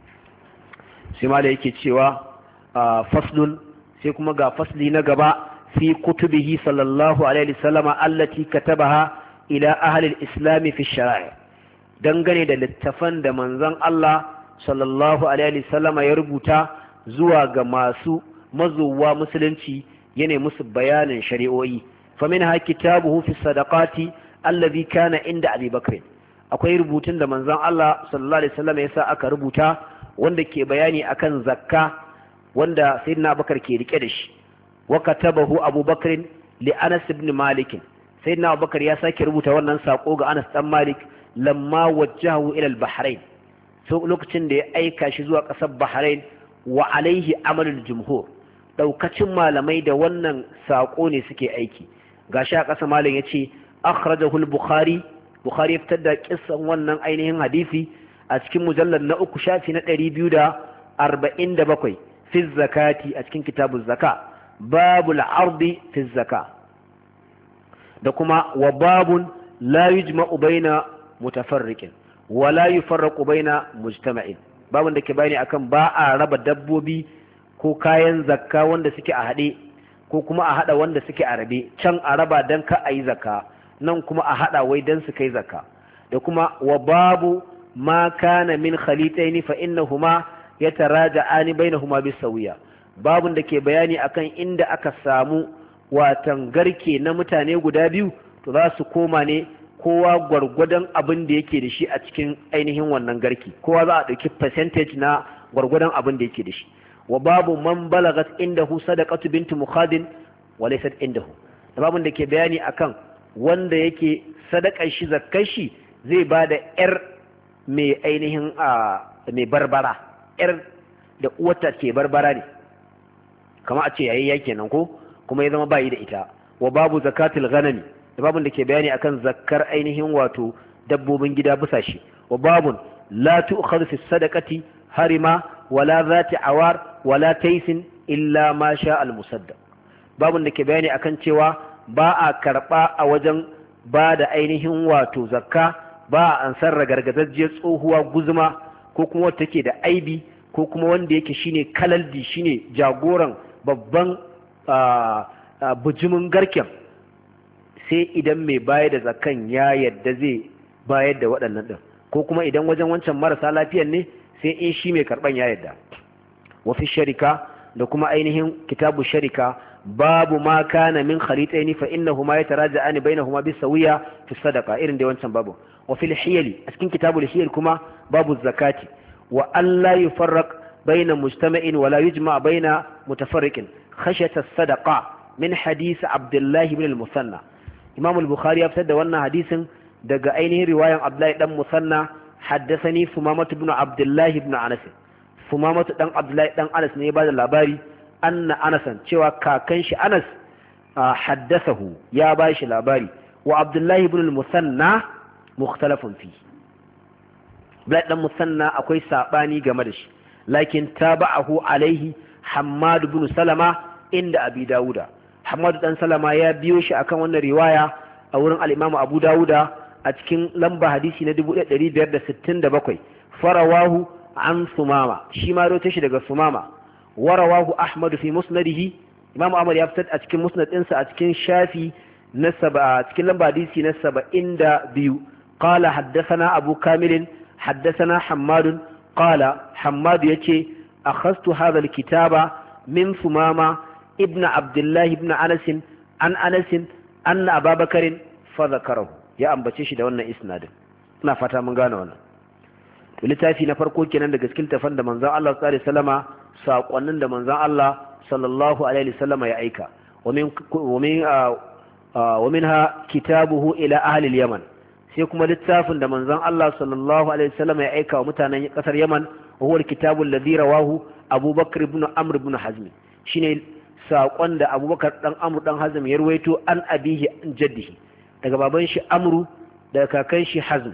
A: Sai ma da yake cewa faslun, sai kuma ga fasli na gaba, fi kutubihi sallallahu alaihi wasallama allati katabaha ila ahli al-islam fi shara'i, dangane da littafan da manzon Allah sallallahu alaihi wasallama ya rubuta zuwa ga masu mazuwa musulunci, yana musu bayanin shari'o'i. faminha kitabuhu fi sadaqati allazi kana inda Abi Bakr, akwai rubutun da manzon Allah sallallahu alaihi wasallama ya sa aka rubuta wanda ke bayani akan zakka, wanda sayyidina Abubakar ke rike da shi. Wa katabahu Abu Bakr li Anas ibn Malik, sayyidina Abubakar ya sake rubuta wannan sako ga Anas dan Malik lamma wajjahu ila al-Bahrain, so lokacin da ya aika shi zuwa kasar Bahrain. Wa alaihi amalul jumhur, daukacin malamai da wannan sako ne suke aiki. Gashi a kasa malam yace akhrajahu al-Bukhari, Bukhari ya fitar da kissan wannan ainihin hadisi a cikin mujallad na uku shafi na ɗari biyu da arba'in da bakwai fi zakati, a cikin kitabuz zaka, babul ardi fi zaka, da kuma wa babun la yujma'u baina mutafarriqin wa la yufarraqu baina mujtama'in, babun da ke bayani akan ba a raba dabbobi ko kayan zakka wanda suke a haɗe, ko kuma a haɗa wanda suke a rabe, can a raba dan ka a yi zakka, nan kuma a haɗa wai dan su kai zakka. Da kuma wa babu ma kana min khalitaini fa innahuma yataraja'ani bainahuma bisawiya, babun da ke bayani akan inda aka samu watan garke na mutane guda biyu, to za su koma ne kowa gwargwadon abin da yake da shi a cikin ainihin wannan garki, kowa za a ɗauki percentage na gwargwadon abin da yake da shi. Wa babu man balagat indahu sadaqatu binti mukhadin wa laysat indahu, da babun da ke bayani akan wanda yake sadakar shi zakkar shi zai bada yar mai ainihin a mai barbara, yar da uwarta ke barbara ne, kama a ce yayayya kenan ko kuma ya zama bayi da ita. Wa babu zakatul ghanami, da babun da ke bayani akan zakkar ainihin wato dabbobin gida busashe wa babun la tu'khadhu fi sadaqati harima wala zati awar wala taysin illa ma sha al musaddaq babun da ke bayani akan cewa ba a karba a wajen ba da ainihin wato zakka ba a ansar ragargazajjiyar tsohuwa guzuma ko kuma wata take da aibi ko kuma wanda yake shine kalaldi shine jagoran babban bujimin garken sai idan mai bayar da zakan ya yadda zai bayar da waɗannan ɗin ko kuma idan wajen wancan marasa lafiyan ne sai in shi mai karɓan ya yadda wafi sharika da kuma ainihin kitabu sharika babu ma kana min kharitaini fa innahuma yataraja'ani bainahuma bisawiya fi sadaqa irin da wancan babu wa fil hiyali a cikin kitabul hiyal kuma babu zakati wa alla yufarraq baina mujtama'in wa la yujma' baina mutafarriqin khashyata sadaqa min hadith Abdullah ibn al-Musanna Imam al-Bukhari ya fitar da wannan hadisin daga ainihin riwayan Abdullah dan Musanna haddathani Sumamah ibn Abdullah ibn Anas Sumamah dan Abdullah dan Anas ne ya bada labari anna Anasan cewa kakan shi Anas haddathahu ya bashi labari wa Abdullah ibn al-Musanna mukhtalafun fi Abdullah dan Musanna akwai sabani game da shi lakin taba'ahu alaihi Hammad ibn Salama inda Abi Dawuda Hammad dan Salama ya biyo shi akan wannan riwaya a wurin al-Imam Abu Dawuda a cikin lamba hadisi na dubu ɗaya da ɗari biyar da sittin da bakwai farawahu an Sumama shi ma rawaito shi daga Sumama warawahu Ahmad fi musnadihi Imam Ahmad ya fitar a cikin musnad ɗinsa a cikin shafi na saba cikin lamba hadisi na saba'in da biyu qala haddathana Abu Kamil haddathana Hammad qala Hammad yace akhadtu hadha al-kitaba min Sumama ibn Abdullah ibn Anas an Anas anna Abu Bakr fa zakarahu ya ambace shi da wannan isnadin ina fata mun gane wannan littafi na farko kenan daga cikin tafan da manzon Allah sallallahu alaihi wasallama sakonnin da manzon Allah sallallahu alaihi wasallama ya aika wa min wa min wa minha kitabuhu ila ahli al-yaman sai kuma littafin da manzon Allah sallallahu alaihi wasallama ya aika wa mutanen kasar Yaman wa huwa al-kitabu alladhi rawahu Abu Bakr ibn Amr ibn Hazm shine sakon da Abu Bakar dan Amr dan Hazm ya ruwaito an abihi an jaddihi daga baban shi Amru daga kakan shi Hazm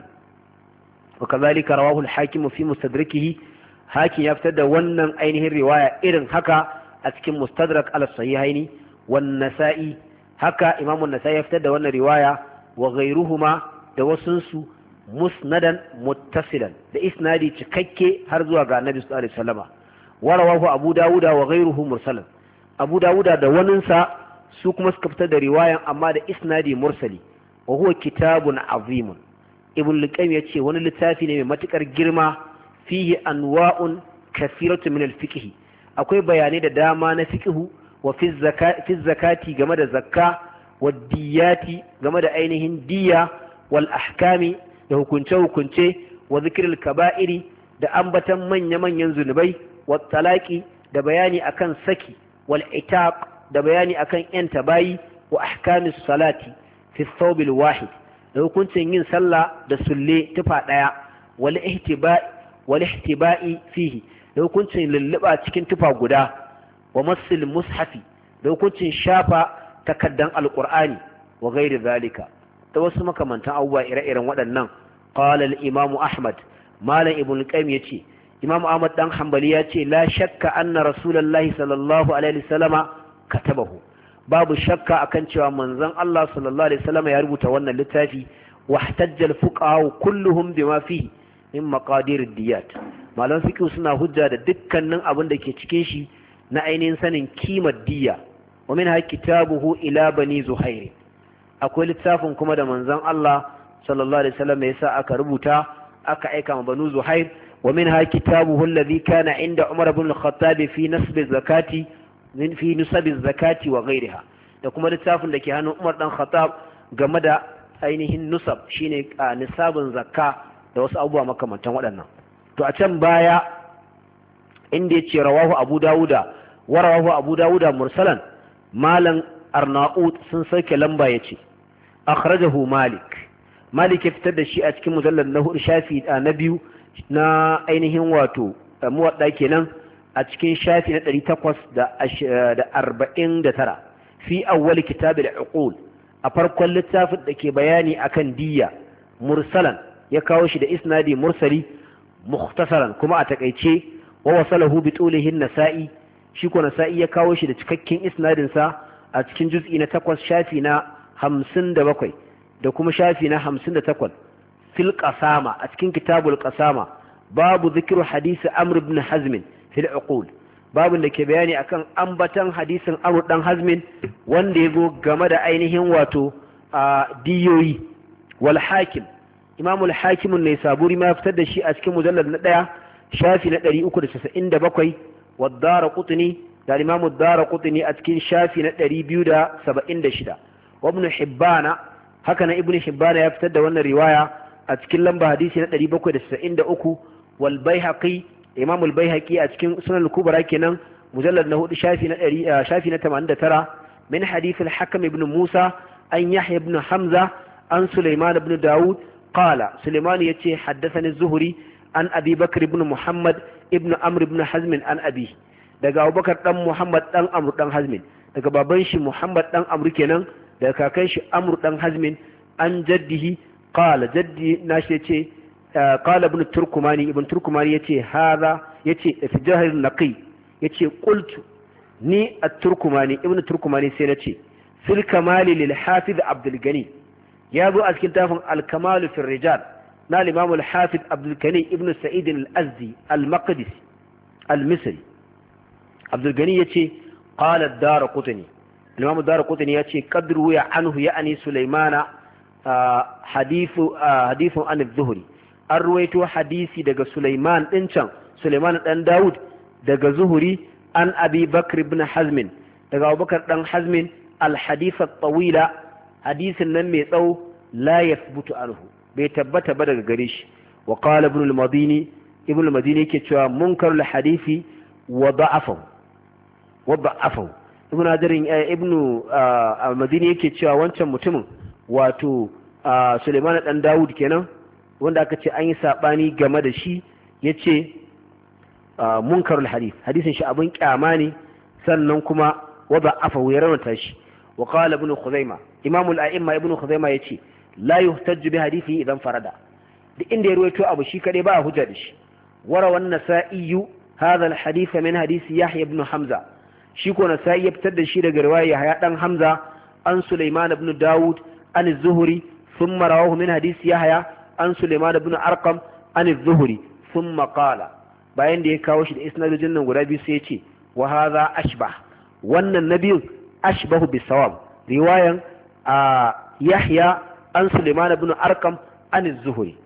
A: wa kazalika rawahu al-Hakim fi mustadrakihi Hakim ya fitar da wannan ainihin riwaya irin haka a cikin Mustadrak al-Sahihaini wan Nasa'i haka Imam an-Nasa'i ya fitar da wannan riwaya wa ghayruhuma da wasunsu musnadan muttasilan da isnadi cikakke har zuwa ga Annabi sallallahu alaihi wasallama wa rawahu Abu Dawud wa ghayruhu mursalan Abu Dawud da waninsa su kuma suka fitar da riwayan amma da isnadi mursali wa huwa kitabun azimun Ibn al-Qayyim yace wani littafi ne mai matukar girma fihi anwa'un kathiratu min al-fiqh akwai bayanai da dama na fiqh wa fi zakati zakati game da zakka wa diyati game da ainihin diya wal ahkami da hukunce hukunce wa zikril kaba'iri da ambatan manya manyan zunubai wa talaqi da bayani akan saki wal itaq da bayani akan yan tabayi wa ahkamis salati fi thawb al wahid da hukuncin yin sallah da sulle tufa daya wal ihtiba wal ihtiba'i fihi da hukuncin lulluba cikin tufa guda wa masil mushafi da hukuncin shafa takaddan alqur'ani wa ghairi zalika da wasu makamantan abubuwa ire-iren waɗannan qala al-imam ahmad malam ibn qayyim yace imam ahmad dan hanbali yace la shakka anna rasulullahi sallallahu alaihi wasallama katabahu babu shakka akan cewa manzon Allah sallallahu alaihi wasallama ya rubuta wannan littafi wahtajja al-fuqaha kulluhum bima fihi min maqadir ad-diyat malam fiqh suna hujja da dukkanin abin da ke cikin shi na ainihin sanin kimar diya wa minha kitabuhu ila bani zuhair akwai littafin kuma da manzon Allah sallallahu alaihi wasallam ya sa aka rubuta aka aika ma banu zuhair wa minha kitabuhu alladhi kana inda umar ibn al-khattab fi nasb az-zakati min fi nisab az-zakati wa ghayriha da kuma littafin da ke hannun umar dan khattab game da ainihin nusab shine nisabin zakka da wasu abubuwa makamantan waɗannan to a can baya inda yace rawahu abu dawuda wa rawahu abu dawuda mursalan malan arnaut sun sauke lamba yace akhrajahu malik malik ya fitar da shi a cikin mujallal na hudu shafi na biyu na ainihin wato muwadda kenan a cikin shafi na ɗari takwas da arba'in da tara fi awwal kitab al-uqul a farkon littafin da ke bayani akan diyya mursalan ya kawo shi da isnadi mursali mukhtasaran kuma a takeice wa wasalahu bi tulihi an-nasa'i shi ko nasa'i ya kawo shi da cikakken isnadin sa a cikin juz'i na takwas shafi na hamsin da bakwai da kuma shafi na hamsin da takwas fil qasama a cikin kitabul qasama babu zikru hadisi amr ibn hazm fil uqul babun da ke bayani akan ambatan hadisin amr dan hazmin wanda yazo game da ainihin wato a diyoyi wal hakim imamul hakim ne saburi ma fitar da shi a cikin mujallad na daya shafi na ɗari uku da casa'in da bakwai wa daraqutni da imamu daraqutni a cikin shafi na ɗari biyu da saba'in da shida wa ibn hibbana haka na ibn hibbana ya fitar da wannan riwaya a cikin lamba hadisi na ɗari bakwai da casa'in da uku wal baihaqi imamul baihaqi a cikin sunan al-kubra kenan mujallad na hudu shafi na ɗari shafi na tamanin da tara min hadith al-hakam ibn musa an yahya ibn hamza an sulaiman ibn daud قال سليمان يتي حدثني الزهري عن أبي بكر بن محمد ابن عمرو بن حزم عن أبيه daga Abubakar dan Muhammad dan Amr dan Hazmin daga baban shi Muhammad dan Amr kenan daga kakan shi Amr dan Hazmin an jaddihi qala jaddi nashi yace qala ibn Turkumani ibn Turkumani yace hadha yace fi jahr naqi yace qultu ni at-Turkumani ibn Turkumani sai nace fil kamali lil hafiz Abdul Gani ya zo a cikin tafin al-kamalu fi rijal na al-imam al-hafiz Abdul Gani ibn Sa'id al-Azdi al-Maqdisi al-Misri Abdul Gani yace qala ad-Darqutni al-imam ad-Darqutni yace qadru ya anhu ya'ni Sulaimana hadithu hadithu an az-Zuhri an ruwaito hadisi daga Sulaiman din can Sulaiman dan Dawud daga Zuhri an Abi Bakr ibn Hazm daga Abubakar dan Hazm al-hadith at-tawila hadisin nan mai tsawo la yathbutu anhu bai tabbata ba daga gare shi wa qala ibn al-Madini ibn al-Madini yake cewa munkarul hadisi wa da'afahu wa da'afahu ibn Hadarin ibn al-Madini yake cewa wancan mutumin wato Sulaiman dan Dawud kenan wanda aka ce an yi sabani game da shi yace munkarul hadith hadisin shi abun kyama ne sannan kuma wa da'afahu ya rawata shi wa qala ibn Khuzaimah imam al-a'imma ibn Khuzaimah yace la yuhtajju bi hadithi idan farada duk inda ya ruwaito abu shi kadai ba hujja da shi wara wan nasa'i hadha al-hadith min hadisi Yahya ibn Hamza shi ko nasa'i ya fitar da shi daga riwaya Yahya dan Hamza an Sulaiman ibn Dawud an az-Zuhri thumma rawahu min hadisi Yahya an Sulaiman ibn Arqam an az-Zuhri thumma qala bayan da ya kawo shi da isnadojin nan guda biyu sai ya ce wa hadha ashbah wannan nabiyin ashbahu bisawab riwayan Yahya an Sulaiman ibn Arqam an az-Zuhri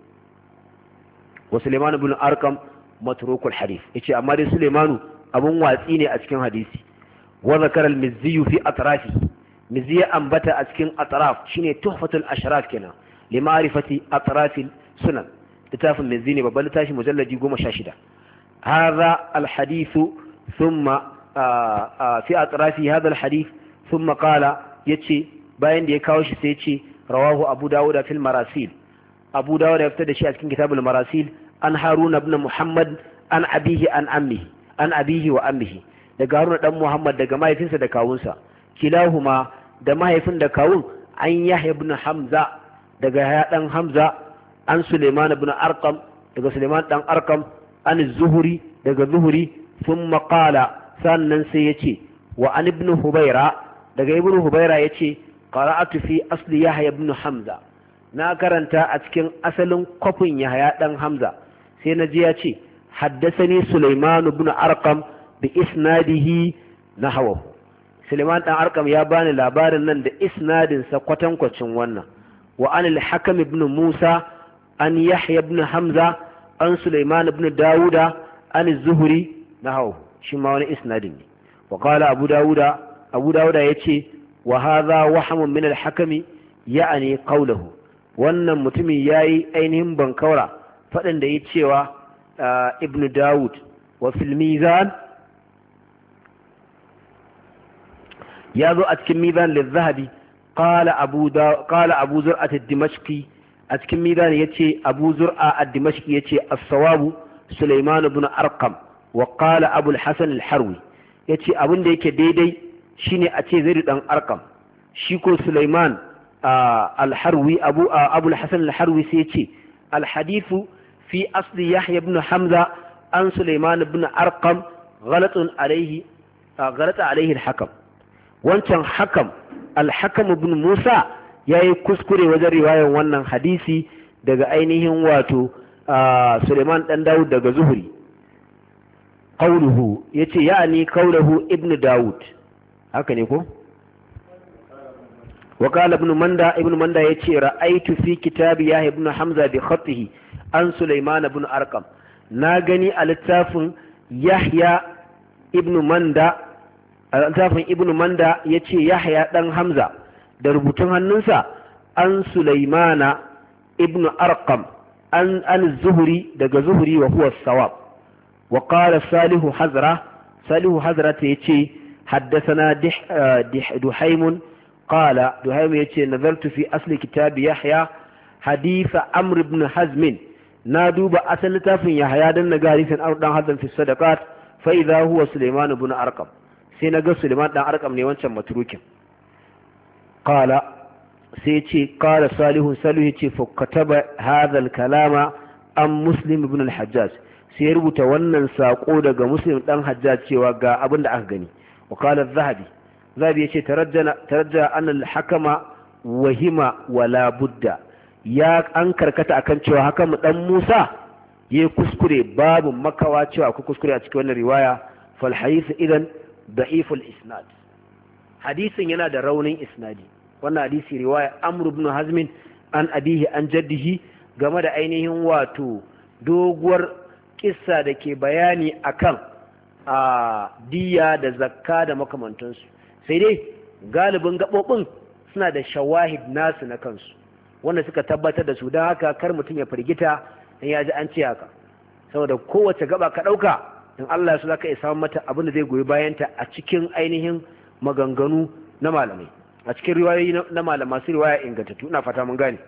A: wa Sulaiman ibn Arqam matrukul hadith yace amma dai Sulaiman abun watsi ne a cikin hadisi wa zakara al-Mizzi fi atrafi Mizzi ambata a cikin atraf shine tuhfatul ashraf kenan li ma'rifati atrafil sunan littafin Mizzi ne babban littafi mujalladi goma sha shida hadha al-hadith thumma fi atrafi hadha al-hadith thumma qala yace bayan da ya kawo shi sai yace rawahu Abu Dawud fil marasil Abu Dawud ya fitar da shi a cikin kitabul marasil an Harun ibn Muhammad an abihi an ammihi an abihi wa ammihi daga Harun dan Muhammad daga mahaifinsa da kawunsa kilahuma da mahaifin da kawun an Yahya ibn Hamza daga Yahya dan Hamza an Sulaiman ibn Arqam daga Sulaiman dan Arqam an Zuhri daga Zuhri thumma qala sannan sai yace wa an ibn Hubayra daga ibn Hubayra yace qara'atu fi asli Yahya ibn Hamza na karanta a cikin asalin kofin Yahya dan Hamza sai na ji yace haddathani Sulaiman ibn Arqam bi isnadihi nahwahu Sulaiman dan Arqam ya bani labarin nan da isnadin sa kwatankwacin wannan wa an al-Hakam ibn Musa an Yahya ibn Hamza an Sulaiman ibn Dawuda an az-Zuhri nahwahu shi ma wani isnadin ne wa qala Abu Dawuda Abu Dawuda yace wa hadha wahmun min al-Hakami ya'ni qawluhu wannan mutumin yayi ainihin bankaura fadin da yayi cewa Ibn Dawud wa fil mizan yazo a cikin mizan liz-Zahabi qala Abu qala Abu Zur'at ad-Dimashqi a cikin mizan yace Abu Zur'a ad-Dimashqi yace as-sawabu Sulaiman ibn Arqam wa qala Abu al-Hasan al-Harwi yace abin da yake daidai shine a ce Zaid dan Arqam shi ko Sulaiman al-Harwi Abu Abu al-Hasan al-Harwi sai ce al-hadithu fi asli Yahya ibn Hamza an Sulaiman ibn Arqam ghalatun alayhi ghalata alayhi al-Hakam. Wancan Hakam al-Hakam ibn Musa yayi kuskure wajen riwayar wannan hadisi daga ainihin wato Sulaiman dan Dawud daga Zuhri. Qawluhu yace ya'ni qawluhu ibn Dawud, haka ne ko? wa qala ibn Manda ibn Manda yace ra'aytu fi kitabi Yahya ibn Hamza bi khatihi an Sulaiman ibn Arqam, na gani a littafin Yahya ibn Manda a littafin ibn Manda yace Yahya dan Hamza da rubutun hannunsa an Sulaimana ibn Arqam an an Zuhri daga Zuhri wa huwa sawab. wa qala Salihu Hazra Salihu Hazra ta yace haddathana Duhaym qala Duhaym yace nazartu fi asli kitab Yahya hadith Amr ibn Hazm, na duba asalin littafin Yahya dan naga hadisin Amr dan Hazm fi sadaqat fa idha huwa Sulaiman ibn Arqam, sai naga Sulaiman dan Arqam ne wancan matrukin. qala sai ce qala Salihu Salihu yace fa kataba hadha al-kalama am Muslim ibn al-Hajjaj, sai ya rubuta wannan sako daga Muslim dan Hajjaj cewa ga abin da aka gani. wa qala az-Zahabi Zahabi yace tarajjana tarajja an al-hakama wahima wala budda, ya an karkata akan cewa hakan dan Musa yayi kuskure, babu makawa cewa akwai kuskure a cikin wannan riwaya. fal hadith idan da'if al-isnad, hadisin yana da raunin isnadi. wannan hadisi riwaya Amr ibn Hazm an abihi an jaddihi game da ainihin wato doguwar kissa da ke bayani akan a diya da zakka da makamantansu, sai dai galibin gaɓoɓin suna da shawahid nasu na kansu wanda suka tabbatar da su, don haka kar mutum ya firgita in ya ji an ce haka, saboda kowace gaba ka ɗauka in Allah ya so zaka iya samun mata abin da zai goyi bayanta a cikin ainihin maganganu na malamai, a cikin riwayoyi na malamai masu riwaya ingantattu. ina fata mun gane.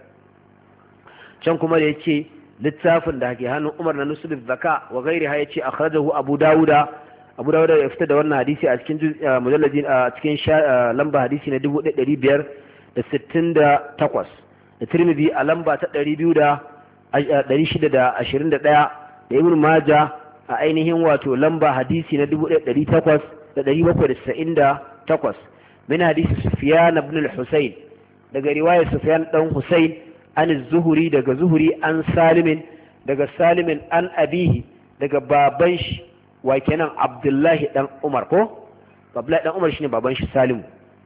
A: can kuma da yake littafin da ke hannun Umar na Nusul Zaka wa gairi ha yace akhrajahu Abu Dawuda Abu Dawuda ya fitar da wannan hadisi a cikin mujalladi a cikin lamba hadisi na dubu ɗaya da ɗari biyar da sittin da takwas, da Tirmidhi a lamba ta ɗari biyu da ɗari shida da ashirin da ɗaya, da Ibn Majah a ainihin wato lamba hadisi na dubu ɗaya da ɗari takwas da ɗari bakwai da casa'in da takwas, min hadisi Sufyan ibn al-Husayn, daga riwayar Sufyan dan Husayn an Zuhuri daga Zuhuri an Salimin daga Salimin an abihi daga baban shi, wa kenan Abdullahi dan Umar ko Abdullahi dan Umar shine baban shi Salimu.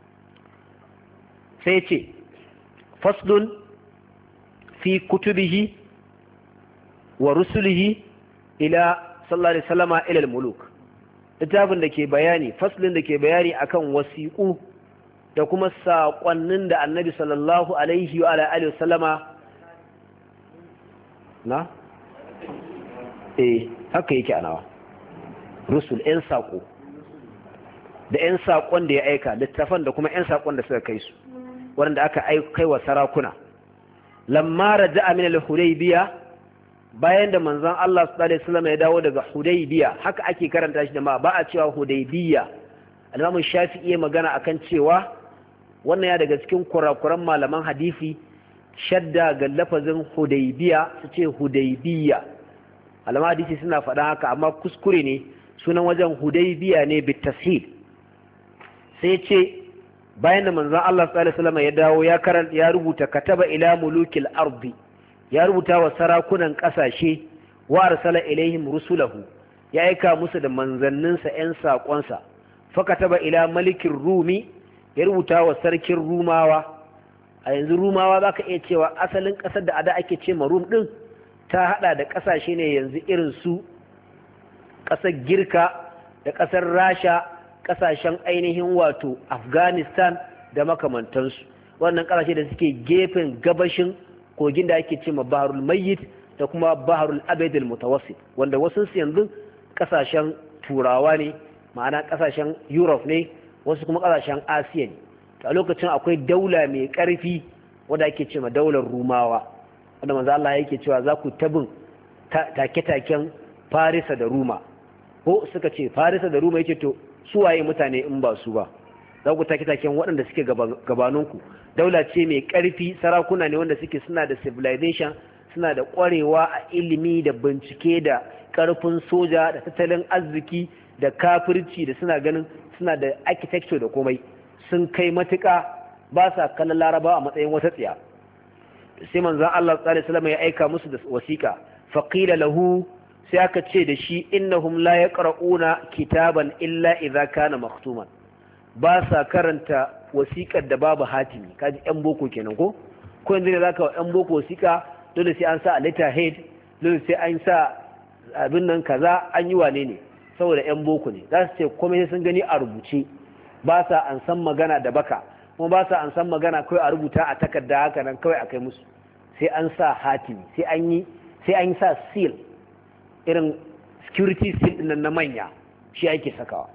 A: sai ce faslun fi kutubihi wa rusulihi ila sallallahu alaihi wasallama ila al-muluk, littafin da ke bayani faslin da ke bayani akan wasiqu da kuma saƙonnin da annabi sallallahu alaihi wa alihi wasallama na eh haka yake anawa rusul ɗan saƙo da ɗan saƙon da ya aika, littafan da kuma ɗan saƙon da suka kai su wanda aka kai wa sarakuna. lamma raja'a min al-Hudaybiya, bayan da manzon Allah sallallahu alaihi wasallam ya dawo daga Hudaybiya, haka ake karanta shi da ma ba a cewa Hudaybiya. al-Imam Shafi'i ya magana akan cewa wannan ya daga cikin kurakuran malaman hadisi, shadda ga lafazin Hudaybiya su ce Hudaybiya. Malaman hadisi suna faɗa haka amma kuskure ne, sunan wajen Hudaybiya ne bitashil. sai ce bayan da manzon Allah sallallahu alaihi wasallam ya dawo ya karanta ya rubuta kataba ila mulukil ardi, ya rubuta wa sarakunan kasashe, wa arsala ilaihim rusulahu, ya aika musu da manzanninsa ƴan saƙonsa. fa kataba ila malikin rumi, ya rubuta wa sarkin rumawa. a yanzu rumawa zaka iya cewa asalin ƙasar da ada ake ce ma rum din ta hada da ƙasashe ne yanzu irin su ƙasar girka da ƙasar rasha, ƙasashen ainihin wato afghanistan da makamantansu. wannan ƙasashe da suke gefen gabashin kogin da ake ce ma baharul mayyit da kuma baharul abedul mutawassit, wanda wasu su yanzu ƙasashen turawa ne, ma'ana ƙasashen europe ne, wasu kuma ƙasashen asiya ne. a lokacin akwai daula mai ƙarfi wadda ake ce ma daular rumawa, wanda manzo Allah yake cewa za ku tabin take-taken farisa da ruma, ko suka ce farisa da ruma yake to su waye mutane in ba su ba, za ku take taken waɗanda suke gabaninku. Daula ce mai ƙarfi, sarakuna ne wanda suke suna da civilization, suna da ƙwarewa a ilimi da bincike da ƙarfin soja da tattalin arziki da kafirci da suna ganin suna da architecture da komai, sun kai matuƙa, ba sa kallon Laraba a matsayin wata tsiya. Sai manzon Allah sallallahu alaihi wasallam ya aika musu da wasiƙa, faqila lahu, sai aka ce da shi innahum la yaqra'una kitaban illa idza kana maktuman, ba sa karanta wasiƙar da babu hatimi. Kaji yan boko kenan ko ko yanzu ne zaka wa yan boko wasiƙa dole sai an sa a letter head, dole sai an sa abin nan kaza, an yi wane ne, saboda yan boko ne za su ce komai sun gani a rubuce, ba sa an san magana da baka, kuma ba sa an san magana kawai a rubuta a takarda haka nan kawai a kai musu, sai an sa hatimi, sai an yi sai an sa seal, irin security seal din na manya shi ake sakawa.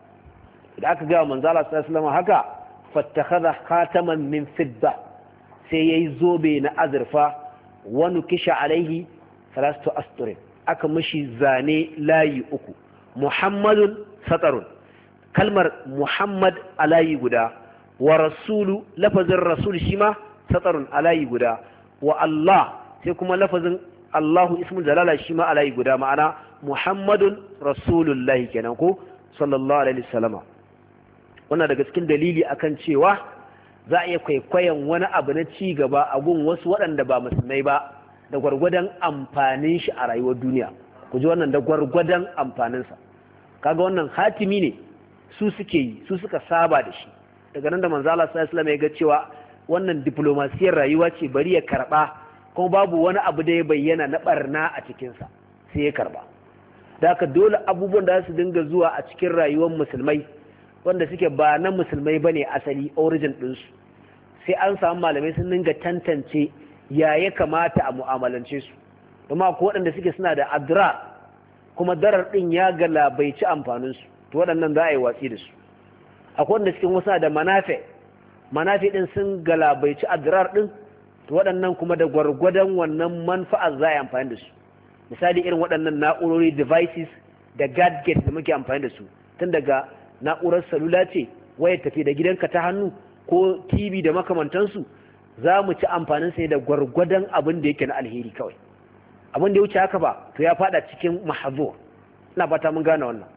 A: Da aka ga manzo Allah sallallahu alaihi wasallam haka, fattakhadha khataman min fidda, sai yayi zobe na azurfa, wa nukisha alaihi thalathatu asturin, aka mishi zane layi uku, Muhammadun satarun, kalmar Muhammad alayi guda, wa rasulu, lafazin rasul shi ma satarun alayi guda, wa Allah sai kuma lafazin Allahu ismul jalala shi ma alayi guda, ma'ana Muhammadun rasulullahi kenan ko sallallahu alaihi wasallama. Wannan daga cikin dalili akan cewa za a iya kwaikwayon wani abu na ci gaba a gun wasu waɗanda ba musulmai ba da gwargwadon amfanin shi a rayuwar duniya. Ku ji wannan, da gwargwadon amfaninsa. Kaga wannan hatimi ne su suke yi, su suka saba da shi. Daga nan da manzo Allah sallallahu alaihi wasallam ya ga cewa wannan diplomasiyar rayuwa ce, bari ya karba, kuma babu wani abu da ya bayyana na barna a cikin sa, sai ya karba. Da haka dole abubuwan da su dinga zuwa a cikin rayuwar musulmai wanda suke ba na musulmai bane asali origin din su, sai an samu malamai sun dinga tantance ya ya kamata a mu'amalance su. Kuma ko waɗanda suke suna da adrar, kuma darar din ya galabaici amfanin su, to waɗannan za a yi watsi da su. Akwai wanda cikin wasu da manafe manafe din sun galabaici adrar din, to waɗannan kuma da gwargwadon wannan manfa'ar za a yi amfani da su. Misali irin waɗannan na'urori devices da gadgets da muke amfani da su, tun daga na'urar salula ce, wayar tafi da gidanka ta hannu, ko tv da makamantansu, za mu ci amfanin sai da gwargwadon abin da yake na alheri kawai. Abin da ya wuce haka ba, to ya fada cikin mahzur. Ina fata mun gane wannan.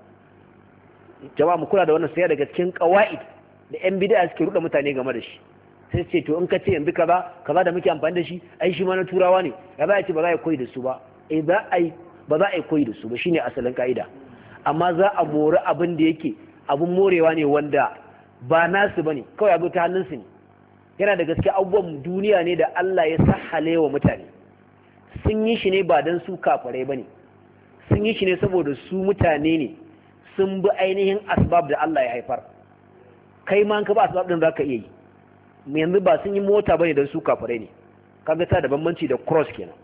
A: Jama'a mu kula da wannan, sai daga cikin qawaid da yan bid'a suke ruɗa mutane game da shi. Sai ce to in ka ce yanzu kaza kaza da muke amfani da shi, ai shi ma na turawa ne, ya za a ce ba za a koyi da su ba. Eh za a yi ba za a yi koyi da su ba, shine asalin ka'ida. Amma za a mori abin da yake abun morewa ne wanda ba nasu bane, kawai abu ta hannunsu ne. Yana da gaske abubuwan duniya ne da Allah ya sahale wa mutane. Sun yi shi ne ba don su kafirai bane, sun yi shi ne saboda su mutane ne, sun bi ainihin asbab da Allah ya haifar. Kai ma ka ba asbab din zaka iya yi. Yanzu ba sun yi mota bane don su kafirai ne, kaga ta da bambanci da cross kenan.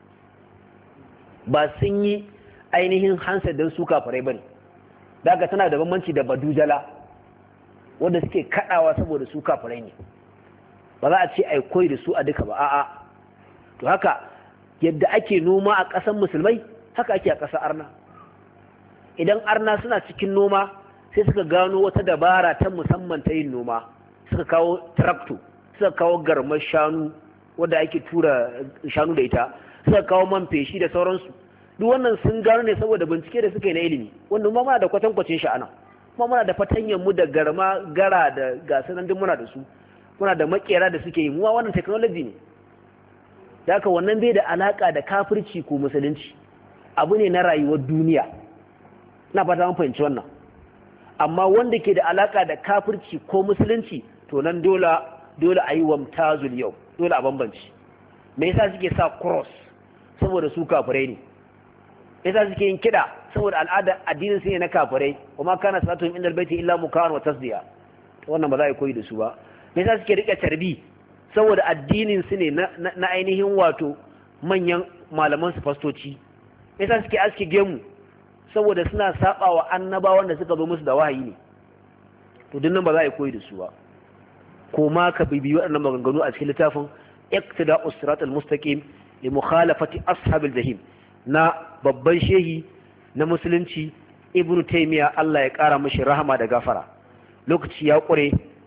A: Ba sun yi ainihin handset don su kafirai bane, daga tana da bambanci da badujala wanda suke kadawa saboda su kafirai ne. Ba za a ce ai koyi da su a duka ba, a'a. To haka yadda ake noma a ƙasar musulmai, haka ake a ƙasar arna. Idan arna suna cikin noma, sai suka gano wata dabara ta musamman ta yin noma, suka kawo tractor, suka kawo garmar shanu wadda ake tura shanu da ita, suka kawo man feshi da sauransu. Duk wannan sun gano ne saboda bincike da suka yi na ilimi, wanda ma muna da kwatankwacin shi anan. Kuma muna da fatanyan mu da garma gara da gasanan duk muna da su. Muna da makera da suke yi, muwa wannan technology ne. Da haka wannan bai da alaka da kafirci ko musulunci, abu ne na rayuwar duniya. Ina fata mun fahimci wannan. Amma wanda ke da alaka da kafirci ko musulunci, to nan dole dole a yi wamtazul yau, dole a bambanci. Me yasa suke sa cross? Saboda su kafirai ne. Me yasa suke yin kida? Saboda al'ada addinin su ne na kafirai. Kuma kana salatuhum indal baiti illa mukaan wa tasdiya. Wannan ba za a koyi da su ba. Me yasa suke rike tarbi? Saboda addinin su ne na, na, na ainihin wato manyan malaman su fastoci. Me yasa suke aske gemu? Saboda suna saba wa annabawan da suka zo musu da wahayi ne. To dinnan ba za a koyi da su ba. Ko ma ka bibi waɗannan maganganu a cikin littafin iqtida'us siratal mustaqim li mukhalafati ashabil jahim na babban shehi na musulunci Ibn Taymiyyah, Allah ya kara mishi rahama da gafara. Lokaci ya kure,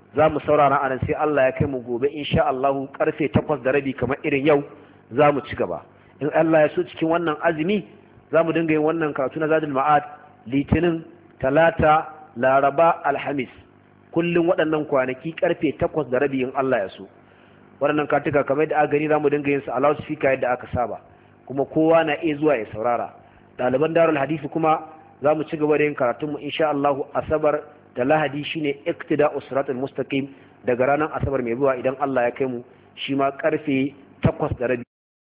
A: za mu saurara anan sai Allah ya kai mu gobe insha Allah karfe takwas da rabi kamar irin yau za mu ci gaba in Allah ya so cikin wannan azumi za mu dinga yin wannan karatu na Zadul Ma'ad Litinin, Talata, Laraba, Alhamis kullum waɗannan kwanaki karfe takwas da rabi in Allah ya so. Waɗannan katuka kamar da aka gani za mu dinga yin su a loudspeaker yadda aka saba kuma kowa na iya zuwa ya saurara. Ɗaliban Darul Hadisi kuma za mu ci gaba da yin karatunmu insha Allah Asabar da Lahadi shine Iqtida'us Siratal Mustaqim daga ranar Asabar mai zuwa idan Allah ya kai mu shi ma karfe takwas da rabi.